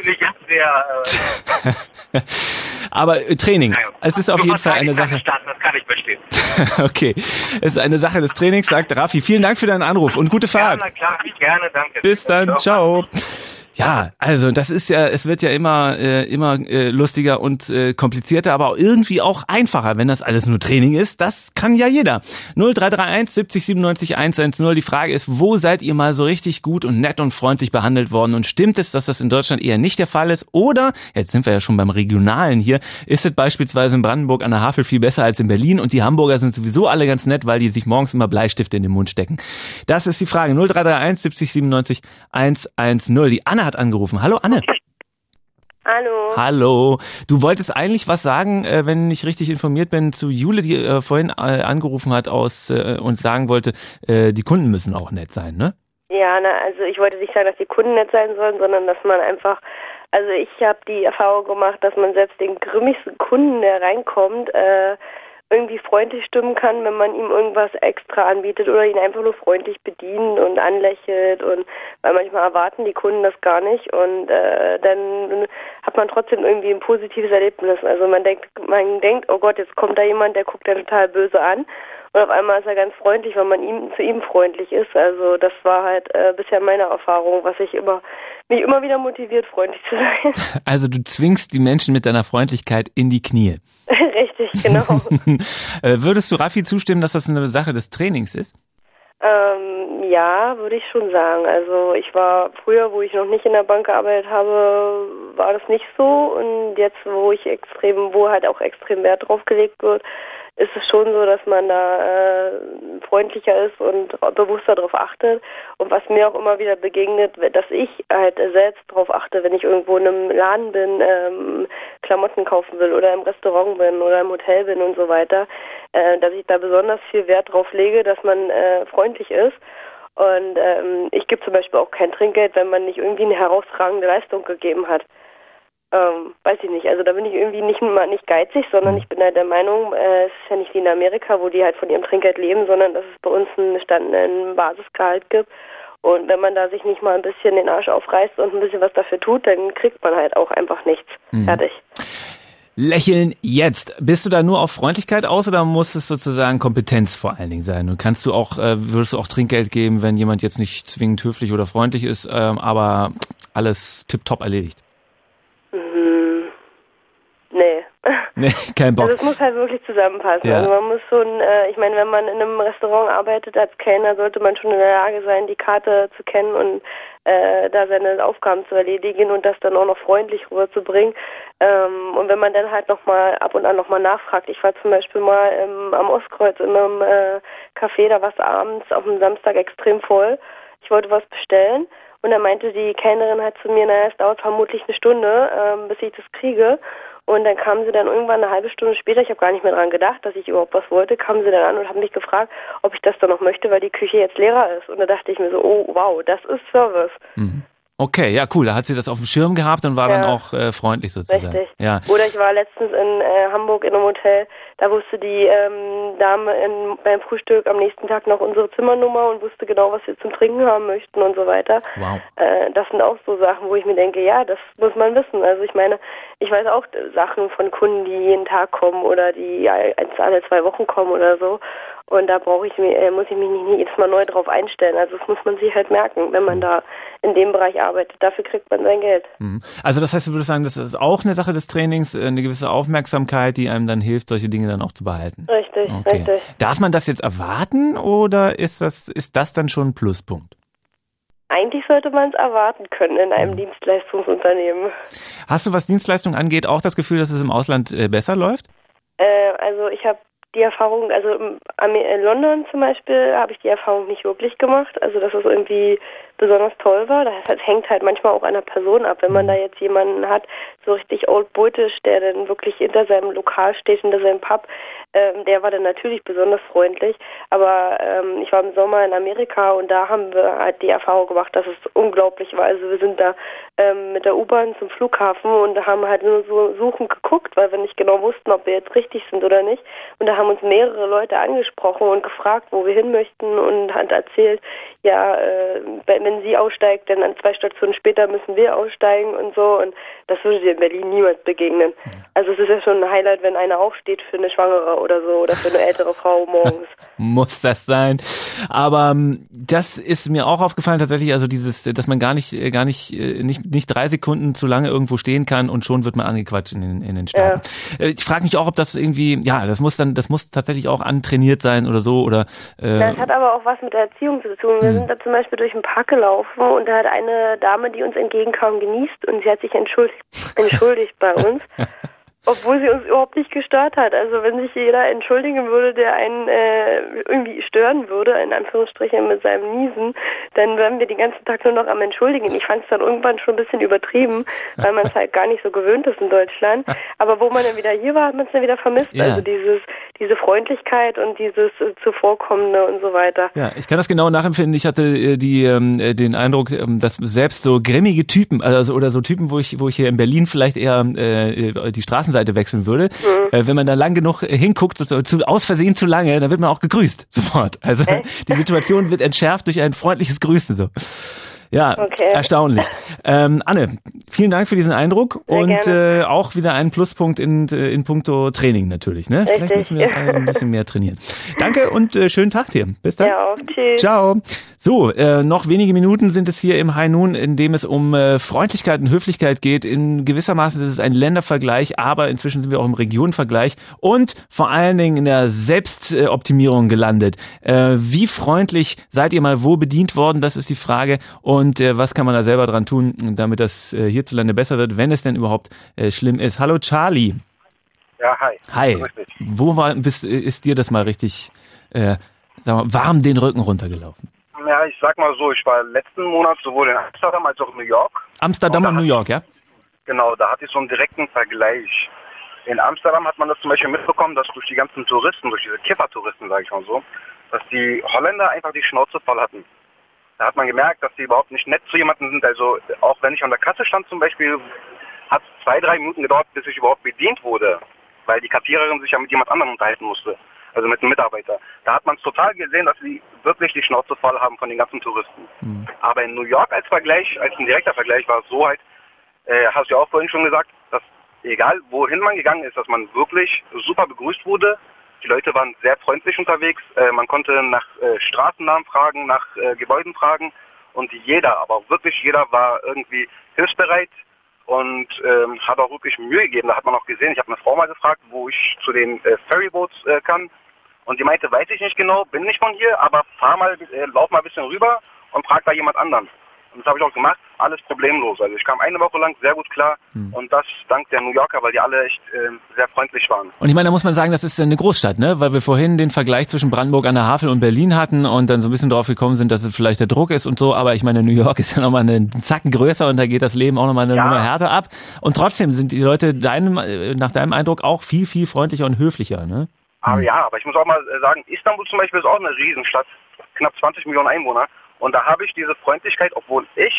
Aber Training, es ist auf jeden Fall eine Sache. Das kann ich verstehen. Okay, es ist eine Sache des Trainings, sagt Raffi. Vielen Dank für deinen Anruf und gute Fahrt. Ja, na klar, gerne, danke. Bis dann, ciao. Ja, also das ist ja, es wird ja immer lustiger und komplizierter, aber irgendwie auch einfacher, wenn das alles nur Training ist. Das kann ja jeder. 0331 70 97 110. Die Frage ist, wo seid ihr mal so richtig gut und nett und freundlich behandelt worden? Und stimmt es, dass das in Deutschland eher nicht der Fall ist? Oder, jetzt sind wir ja schon beim Regionalen hier, ist es beispielsweise in Brandenburg an der Havel viel besser als in Berlin und die Hamburger sind sowieso alle ganz nett, weil die sich morgens immer Bleistifte in den Mund stecken? Das ist die Frage. 0331 70 97 110. Die Anne hat angerufen. Hallo Anne. Hallo. Hallo. Du wolltest eigentlich was sagen, wenn ich richtig informiert bin, zu Jule, die vorhin angerufen hat und sagen wollte, die Kunden müssen auch nett sein, ne? Ja, also ich wollte nicht sagen, dass die Kunden nett sein sollen, sondern dass man einfach, also ich habe die Erfahrung gemacht, dass man selbst den grimmigsten Kunden, der reinkommt, irgendwie freundlich stimmen kann, wenn man ihm irgendwas extra anbietet oder ihn einfach nur freundlich bedient und anlächelt, und weil manchmal erwarten die Kunden das gar nicht und dann hat man trotzdem irgendwie ein positives Erlebnis. Also man denkt, oh Gott, jetzt kommt da jemand, der guckt ja total böse an und auf einmal ist er ganz freundlich, weil man zu ihm freundlich ist. Also das war halt bisher meine Erfahrung, was mich immer wieder motiviert, freundlich zu sein. Also du zwingst die Menschen mit deiner Freundlichkeit in die Knie. Richtig, genau. Würdest du Raffi zustimmen, dass das eine Sache des Trainings ist? Ja, würde ich schon sagen. Also ich war früher, wo ich noch nicht in der Bank gearbeitet habe, war das nicht so, und jetzt, wo halt auch extrem Wert drauf gelegt wird, ist es schon so, dass man da freundlicher ist und bewusster darauf achtet. Und was mir auch immer wieder begegnet, dass ich halt selbst darauf achte, wenn ich irgendwo in einem Laden bin, Klamotten kaufen will oder im Restaurant bin oder im Hotel bin und so weiter, dass ich da besonders viel Wert drauf lege, dass man freundlich ist. Und ich gebe zum Beispiel auch kein Trinkgeld, wenn man nicht irgendwie eine herausragende Leistung gegeben hat. Weiß ich nicht. Also da bin ich irgendwie nicht geizig, sondern ich bin halt der Meinung, es ist ja nicht wie in Amerika, wo die halt von ihrem Trinkgeld leben, sondern dass es bei uns einen Basisgehalt gibt. Und wenn man da sich nicht mal ein bisschen den Arsch aufreißt und ein bisschen was dafür tut, dann kriegt man halt auch einfach nichts. Fertig. Lächeln jetzt. Bist du da nur auf Freundlichkeit aus oder muss es sozusagen Kompetenz vor allen Dingen sein? Und würdest du auch Trinkgeld geben, wenn jemand jetzt nicht zwingend höflich oder freundlich ist, aber alles tipptopp erledigt? Nee. Nee, kein Bock. Also es muss halt wirklich zusammenpassen. Ja. Also man muss schon, ich meine, wenn man in einem Restaurant arbeitet als Kellner, sollte man schon in der Lage sein, die Karte zu kennen und da seine Aufgaben zu erledigen und das dann auch noch freundlich rüberzubringen. Und wenn man dann halt ab und an nochmal nachfragt. Ich war zum Beispiel mal am Ostkreuz in einem Café, da war es abends auf einem Samstag extrem voll. Ich wollte was bestellen. Und dann meinte die Kellnerin halt zu mir, es dauert vermutlich eine Stunde, bis ich das kriege. Und dann kamen sie dann irgendwann eine halbe Stunde später, ich habe gar nicht mehr dran gedacht, dass ich überhaupt was wollte, kamen sie dann an und haben mich gefragt, ob ich das dann noch möchte, weil die Küche jetzt leerer ist. Und da dachte ich mir so, oh wow, das ist Service. Okay, ja cool, da hat sie das auf dem Schirm gehabt und war dann auch freundlich sozusagen. Richtig. Ja. Oder ich war letztens in Hamburg in einem Hotel, da wusste die Dame beim Frühstück am nächsten Tag noch unsere Zimmernummer und wusste genau, was wir zum Trinken haben möchten und so weiter. Wow. Das sind auch so Sachen, wo ich mir denke, ja, das muss man wissen. Also ich meine, ich weiß auch Sachen von Kunden, die jeden Tag kommen oder die alle 2 Wochen kommen oder so. Und da muss ich mich nicht jedes Mal neu drauf einstellen. Also das muss man sich halt merken, wenn man da in dem Bereich arbeitet. Dafür kriegt man sein Geld. Also das heißt, du würdest sagen, das ist auch eine Sache des Trainings, eine gewisse Aufmerksamkeit, die einem dann hilft, solche Dinge dann auch zu behalten. Richtig, richtig. Darf man das jetzt erwarten oder ist das dann schon ein Pluspunkt? Eigentlich sollte man es erwarten können in einem Dienstleistungsunternehmen. Hast du, was Dienstleistung angeht, auch das Gefühl, dass es im Ausland besser läuft? Also ich habe die Erfahrung, also in London zum Beispiel habe ich die Erfahrung nicht wirklich gemacht, also dass es irgendwie besonders toll war. Das hängt halt manchmal auch an der Person ab. Wenn man da jetzt jemanden hat, so richtig old british, der dann wirklich hinter seinem Lokal steht, hinter seinem Pub, der war dann natürlich besonders freundlich. Aber ich war im Sommer in Amerika und da haben wir halt die Erfahrung gemacht, dass es unglaublich war. Also wir sind da mit der U-Bahn zum Flughafen und haben halt nur so suchend geguckt, weil wir nicht genau wussten, ob wir jetzt richtig sind oder nicht. Und da haben uns mehrere Leute angesprochen und gefragt, wo wir hin möchten und hat erzählt, ja, wenn sie aussteigt, dann 2 Stationen später müssen wir aussteigen und so. Und das würde dir in Berlin niemals begegnen. Also es ist ja schon ein Highlight, wenn einer aufsteht für eine Schwangere oder so oder für eine ältere Frau morgens. Muss das sein. Aber das ist mir auch aufgefallen tatsächlich, also dass man gar nicht 3 Sekunden zu lange irgendwo stehen kann und schon wird man angequatscht in den Staaten. Ja. Ich frage mich auch, ob das irgendwie, das muss tatsächlich auch antrainiert sein oder so oder. Das hat aber auch was mit der Erziehung zu tun. Wir sind da zum Beispiel durch den Park gelaufen und da hat eine Dame, die uns entgegenkam, genießt und sie hat sich entschuldigt bei uns. Obwohl sie uns überhaupt nicht gestört hat. Also wenn sich jeder entschuldigen würde, der einen irgendwie stören würde, in Anführungsstrichen mit seinem Niesen, dann wären wir den ganzen Tag nur noch am Entschuldigen. Ich fand es dann irgendwann schon ein bisschen übertrieben, weil man es halt gar nicht so gewöhnt ist in Deutschland. Aber wo man dann wieder hier war, hat man es dann wieder vermisst. Ja. Also diese Freundlichkeit und dieses Zuvorkommende und so weiter. Ja, ich kann das genau nachempfinden. Ich hatte den Eindruck, dass selbst so grimmige Typen, also oder so Typen, wo ich hier in Berlin vielleicht eher die Straßenseite wechseln würde, wenn man da lang genug hinguckt, aus Versehen zu lange, dann wird man auch gegrüßt sofort. Also die Situation wird entschärft durch ein freundliches Grüßen. So. Ja, okay. Erstaunlich. Anne, vielen Dank für diesen Eindruck und auch wieder ein Pluspunkt in puncto Training natürlich. Ne? Vielleicht müssen wir das ein bisschen mehr trainieren. Danke und schönen Tag dir. Bis dann. Ja, tschüss. Ciao. So, noch wenige Minuten sind es hier im High Noon, in dem es um Freundlichkeit und Höflichkeit geht. In gewissermaßen ist es ein Ländervergleich, aber inzwischen sind wir auch im Regionenvergleich und vor allen Dingen in der Selbstoptimierung gelandet. Wie freundlich seid ihr mal wo bedient worden? Das ist die Frage. Und was kann man da selber dran tun, damit das hierzulande besser wird, wenn es denn überhaupt schlimm ist? Hallo Charlie. Ja, hi. Hi. Wo ist dir das mal richtig warm den Rücken runtergelaufen? Ja, ich sag mal so, ich war letzten Monat sowohl in Amsterdam als auch in New York. Amsterdam und New York, ja? Genau, da hatte ich so einen direkten Vergleich. In Amsterdam hat man das zum Beispiel mitbekommen, dass durch die ganzen Touristen, durch diese Kiffertouristen, sage ich mal so, dass die Holländer einfach die Schnauze voll hatten. Da hat man gemerkt, dass sie überhaupt nicht nett zu jemandem sind. Also auch wenn ich an der Kasse stand zum Beispiel, hat es 2-3 Minuten gedauert, bis ich überhaupt bedient wurde, weil die Kassiererin sich ja mit jemand anderem unterhalten musste, also mit einem Mitarbeiter. Da hat man es total gesehen, dass sie wirklich die Schnauze voll haben von den ganzen Touristen. Mhm. Aber in New York als Vergleich, als ein direkter Vergleich, war es so halt, hast du ja auch vorhin schon gesagt, dass egal wohin man gegangen ist, dass man wirklich super begrüßt wurde. Die Leute waren sehr freundlich unterwegs. Man konnte nach Straßennamen fragen, nach Gebäuden fragen. Und jeder, aber auch wirklich jeder war irgendwie hilfsbereit und hat auch wirklich Mühe gegeben. Da hat man auch gesehen, ich habe eine Frau mal gefragt, wo ich zu den Ferryboats kann. Und die meinte, weiß ich nicht genau, bin nicht von hier, aber lauf mal ein bisschen rüber und frag da jemand anderen. Und das habe ich auch gemacht, alles problemlos. Also ich kam eine Woche lang sehr gut klar und das dank der New Yorker, weil die alle echt sehr freundlich waren. Und ich meine, da muss man sagen, das ist eine Großstadt, ne? Weil wir vorhin den Vergleich zwischen Brandenburg an der Havel und Berlin hatten und dann so ein bisschen drauf gekommen sind, dass es vielleicht der Druck ist und so, aber ich meine, New York ist ja nochmal einen Zacken größer und da geht das Leben auch nochmal eine Nummer härter ab. Und trotzdem sind die Leute nach deinem Eindruck auch viel, viel freundlicher und höflicher, ne? Aber ja, aber ich muss auch mal sagen, Istanbul zum Beispiel ist auch eine Riesenstadt, knapp 20 Millionen Einwohner. Und da habe ich diese Freundlichkeit, obwohl ich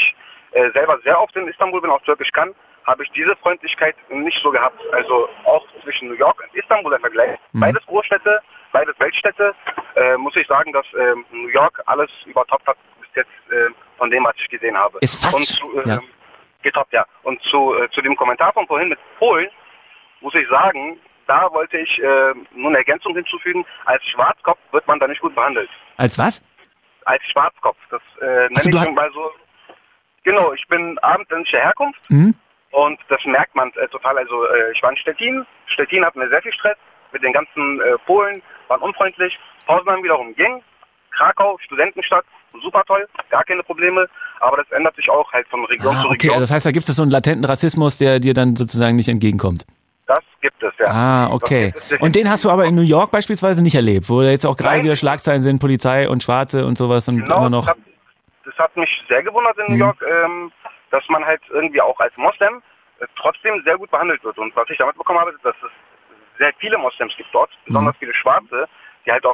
selber sehr oft in Istanbul bin, auch Türkisch kann, habe ich diese Freundlichkeit nicht so gehabt. Also auch zwischen New York und Istanbul der Vergleich. Beides Großstädte, beides Weltstädte. Muss ich sagen, dass New York alles übertoppt hat bis jetzt von dem, was ich gesehen habe. Ist fast getoppt, ja. Und zu dem Kommentar von vorhin mit Polen muss ich sagen, da wollte ich nur eine Ergänzung hinzufügen. Als Schwarzkopf wird man da nicht gut behandelt. Als was? Als Schwarzkopf. Das nenne ich mal so. Genau, ich bin abendländischer Herkunft und das merkt man total. Also ich war in Stettin. Stettin hatten wir sehr viel Stress mit den ganzen Polen, waren unfreundlich. Poznań wiederum ging. Krakau, Studentenstadt, super toll, gar keine Probleme. Aber das ändert sich auch halt von Region zu Region. Okay, das heißt, da gibt es so einen latenten Rassismus, der dir dann sozusagen nicht entgegenkommt. Das gibt es, ja. Ah, okay. Und den hast du aber in New York beispielsweise nicht erlebt, wo jetzt auch gerade wieder Schlagzeilen sind, Polizei und Schwarze und sowas und immer noch. Das hat mich sehr gewundert in New York, dass man halt irgendwie auch als Moslem trotzdem sehr gut behandelt wird. Und was ich da mitbekommen habe, ist, dass es sehr viele Moslems gibt dort, besonders viele Schwarze, die halt auch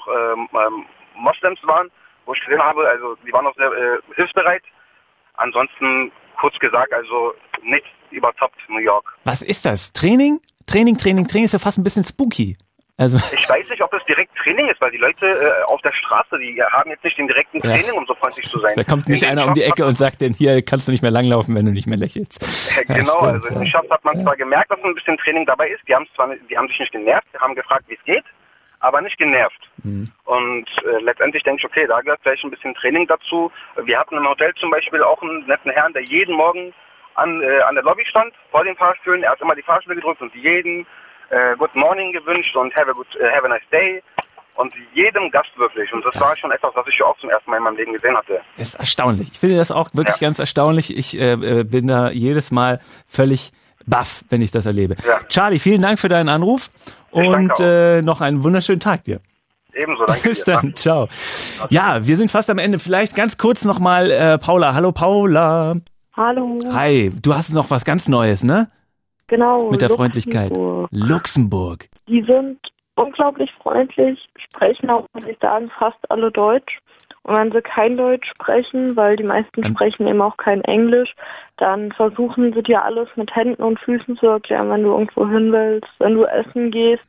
Moslems waren, wo ich gesehen habe, also die waren auch sehr hilfsbereit. Ansonsten, kurz gesagt, also nicht übertoppt New York. Was ist das? Training? Training ist ja fast ein bisschen spooky. Also ich weiß nicht, ob es direkt Training ist, weil die Leute auf der Straße, die haben jetzt nicht den direkten Training, um so freundlich zu sein. Da kommt nicht einer um die Ecke und sagt, denn hier kannst du nicht mehr langlaufen, wenn du nicht mehr lächelst. Genau, stimmt, also in den Shops hat man zwar gemerkt, dass ein bisschen Training dabei ist, die haben sich nicht genervt, die haben gefragt, wie es geht, aber nicht genervt. Und letztendlich denke ich, okay, da gehört vielleicht ein bisschen Training dazu. Wir hatten im Hotel zum Beispiel auch einen netten Herrn, der jeden Morgen an der Lobby stand, vor den Fahrstühlen. Er hat immer die Fahrstühle gedrückt und jeden Good Morning gewünscht und have a nice day. Und jedem Gast wirklich. Und das war schon etwas, was ich auch zum ersten Mal in meinem Leben gesehen hatte. Das ist erstaunlich. Ich finde das auch wirklich ganz erstaunlich. Ich bin da jedes Mal völlig baff, wenn ich das erlebe. Ja. Charlie, vielen Dank für deinen Anruf und noch einen wunderschönen Tag dir. Ebenso, danke Bis dann, ciao. Ja, wir sind fast am Ende. Vielleicht ganz kurz nochmal Paula. Hallo Paula. Hallo. Hi, du hast noch was ganz Neues, ne? Genau. Mit der Freundlichkeit. Luxemburg. Die sind unglaublich freundlich, sprechen auch, muss ich sagen, fast alle Deutsch. Und wenn sie kein Deutsch sprechen, weil die meisten sprechen eben auch kein Englisch, dann versuchen sie dir alles mit Händen und Füßen zu erklären, wenn du irgendwo hin willst, wenn du essen gehst.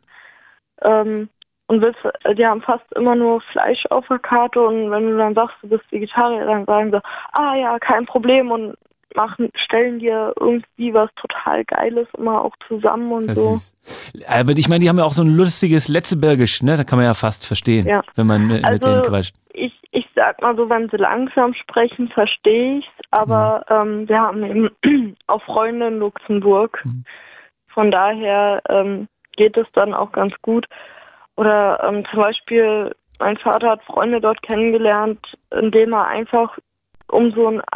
Die haben fast immer nur Fleisch auf der Karte und wenn du dann sagst, du bist Vegetarier, dann sagen sie, ja, kein Problem und stellen dir irgendwie was total Geiles immer auch zusammen und so. Süß. Aber ich meine, die haben ja auch so ein lustiges Letzebergisch, ne? Da kann man ja fast verstehen, wenn man mit denen quatscht. Ich sag mal so, wenn sie langsam sprechen, verstehe ich's, aber wir haben eben auch Freunde in Luxemburg. Von daher geht es dann auch ganz gut. Oder zum Beispiel, mein Vater hat Freunde dort kennengelernt, indem er einfach um so ein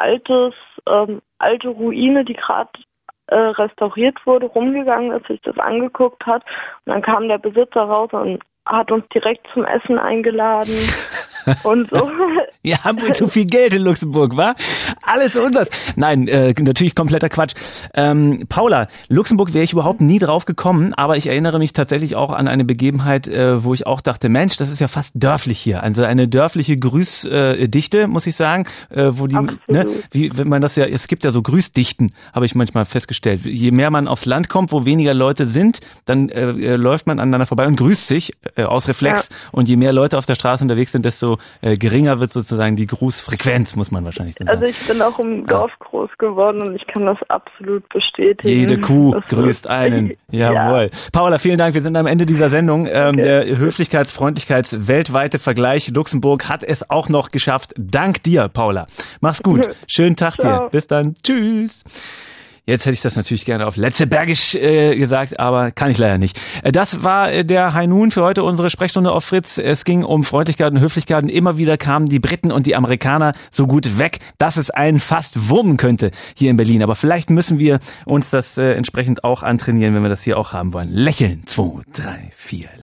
alte Ruine, die gerade restauriert wurde, rumgegangen ist, sich das angeguckt hat. Und dann kam der Besitzer raus und hat uns direkt zum Essen eingeladen und so. Wir haben wohl zu viel Geld in Luxemburg, wa? Alles unseres. Nein, natürlich kompletter Quatsch. Paula, Luxemburg wäre ich überhaupt nie drauf gekommen, aber ich erinnere mich tatsächlich auch an eine Begebenheit, wo ich auch dachte, Mensch, das ist ja fast dörflich hier. Also eine dörfliche Grüßdichte, muss ich sagen, wo die, wenn man das es gibt ja so Grüßdichten, habe ich manchmal festgestellt. Je mehr man aufs Land kommt, wo weniger Leute sind, dann läuft man aneinander vorbei und grüßt sich aus Reflex. Ja. Und je mehr Leute auf der Straße unterwegs sind, desto geringer wird sozusagen die Grußfrequenz, muss man wahrscheinlich dann sagen. Also ich bin auch im Dorf groß geworden und ich kann das absolut bestätigen. Jede Kuh grüßt einen. Jawohl. Ja. Paula, vielen Dank. Wir sind am Ende dieser Sendung. Der weltweite Vergleich Luxemburg hat es auch noch geschafft. Dank dir, Paula. Mach's gut. Schönen Tag dir. Bis dann. Tschüss. Jetzt hätte ich das natürlich gerne auf Letzebergisch gesagt, aber kann ich leider nicht. Das war der High Noon für heute, unsere Sprechstunde auf Fritz. Es ging um Freundlichkeit und Höflichkeit. Immer wieder kamen die Briten und die Amerikaner so gut weg, dass es einen fast wurmen könnte hier in Berlin. Aber vielleicht müssen wir uns das entsprechend auch antrainieren, wenn wir das hier auch haben wollen. Lächeln. 2, 3, 4.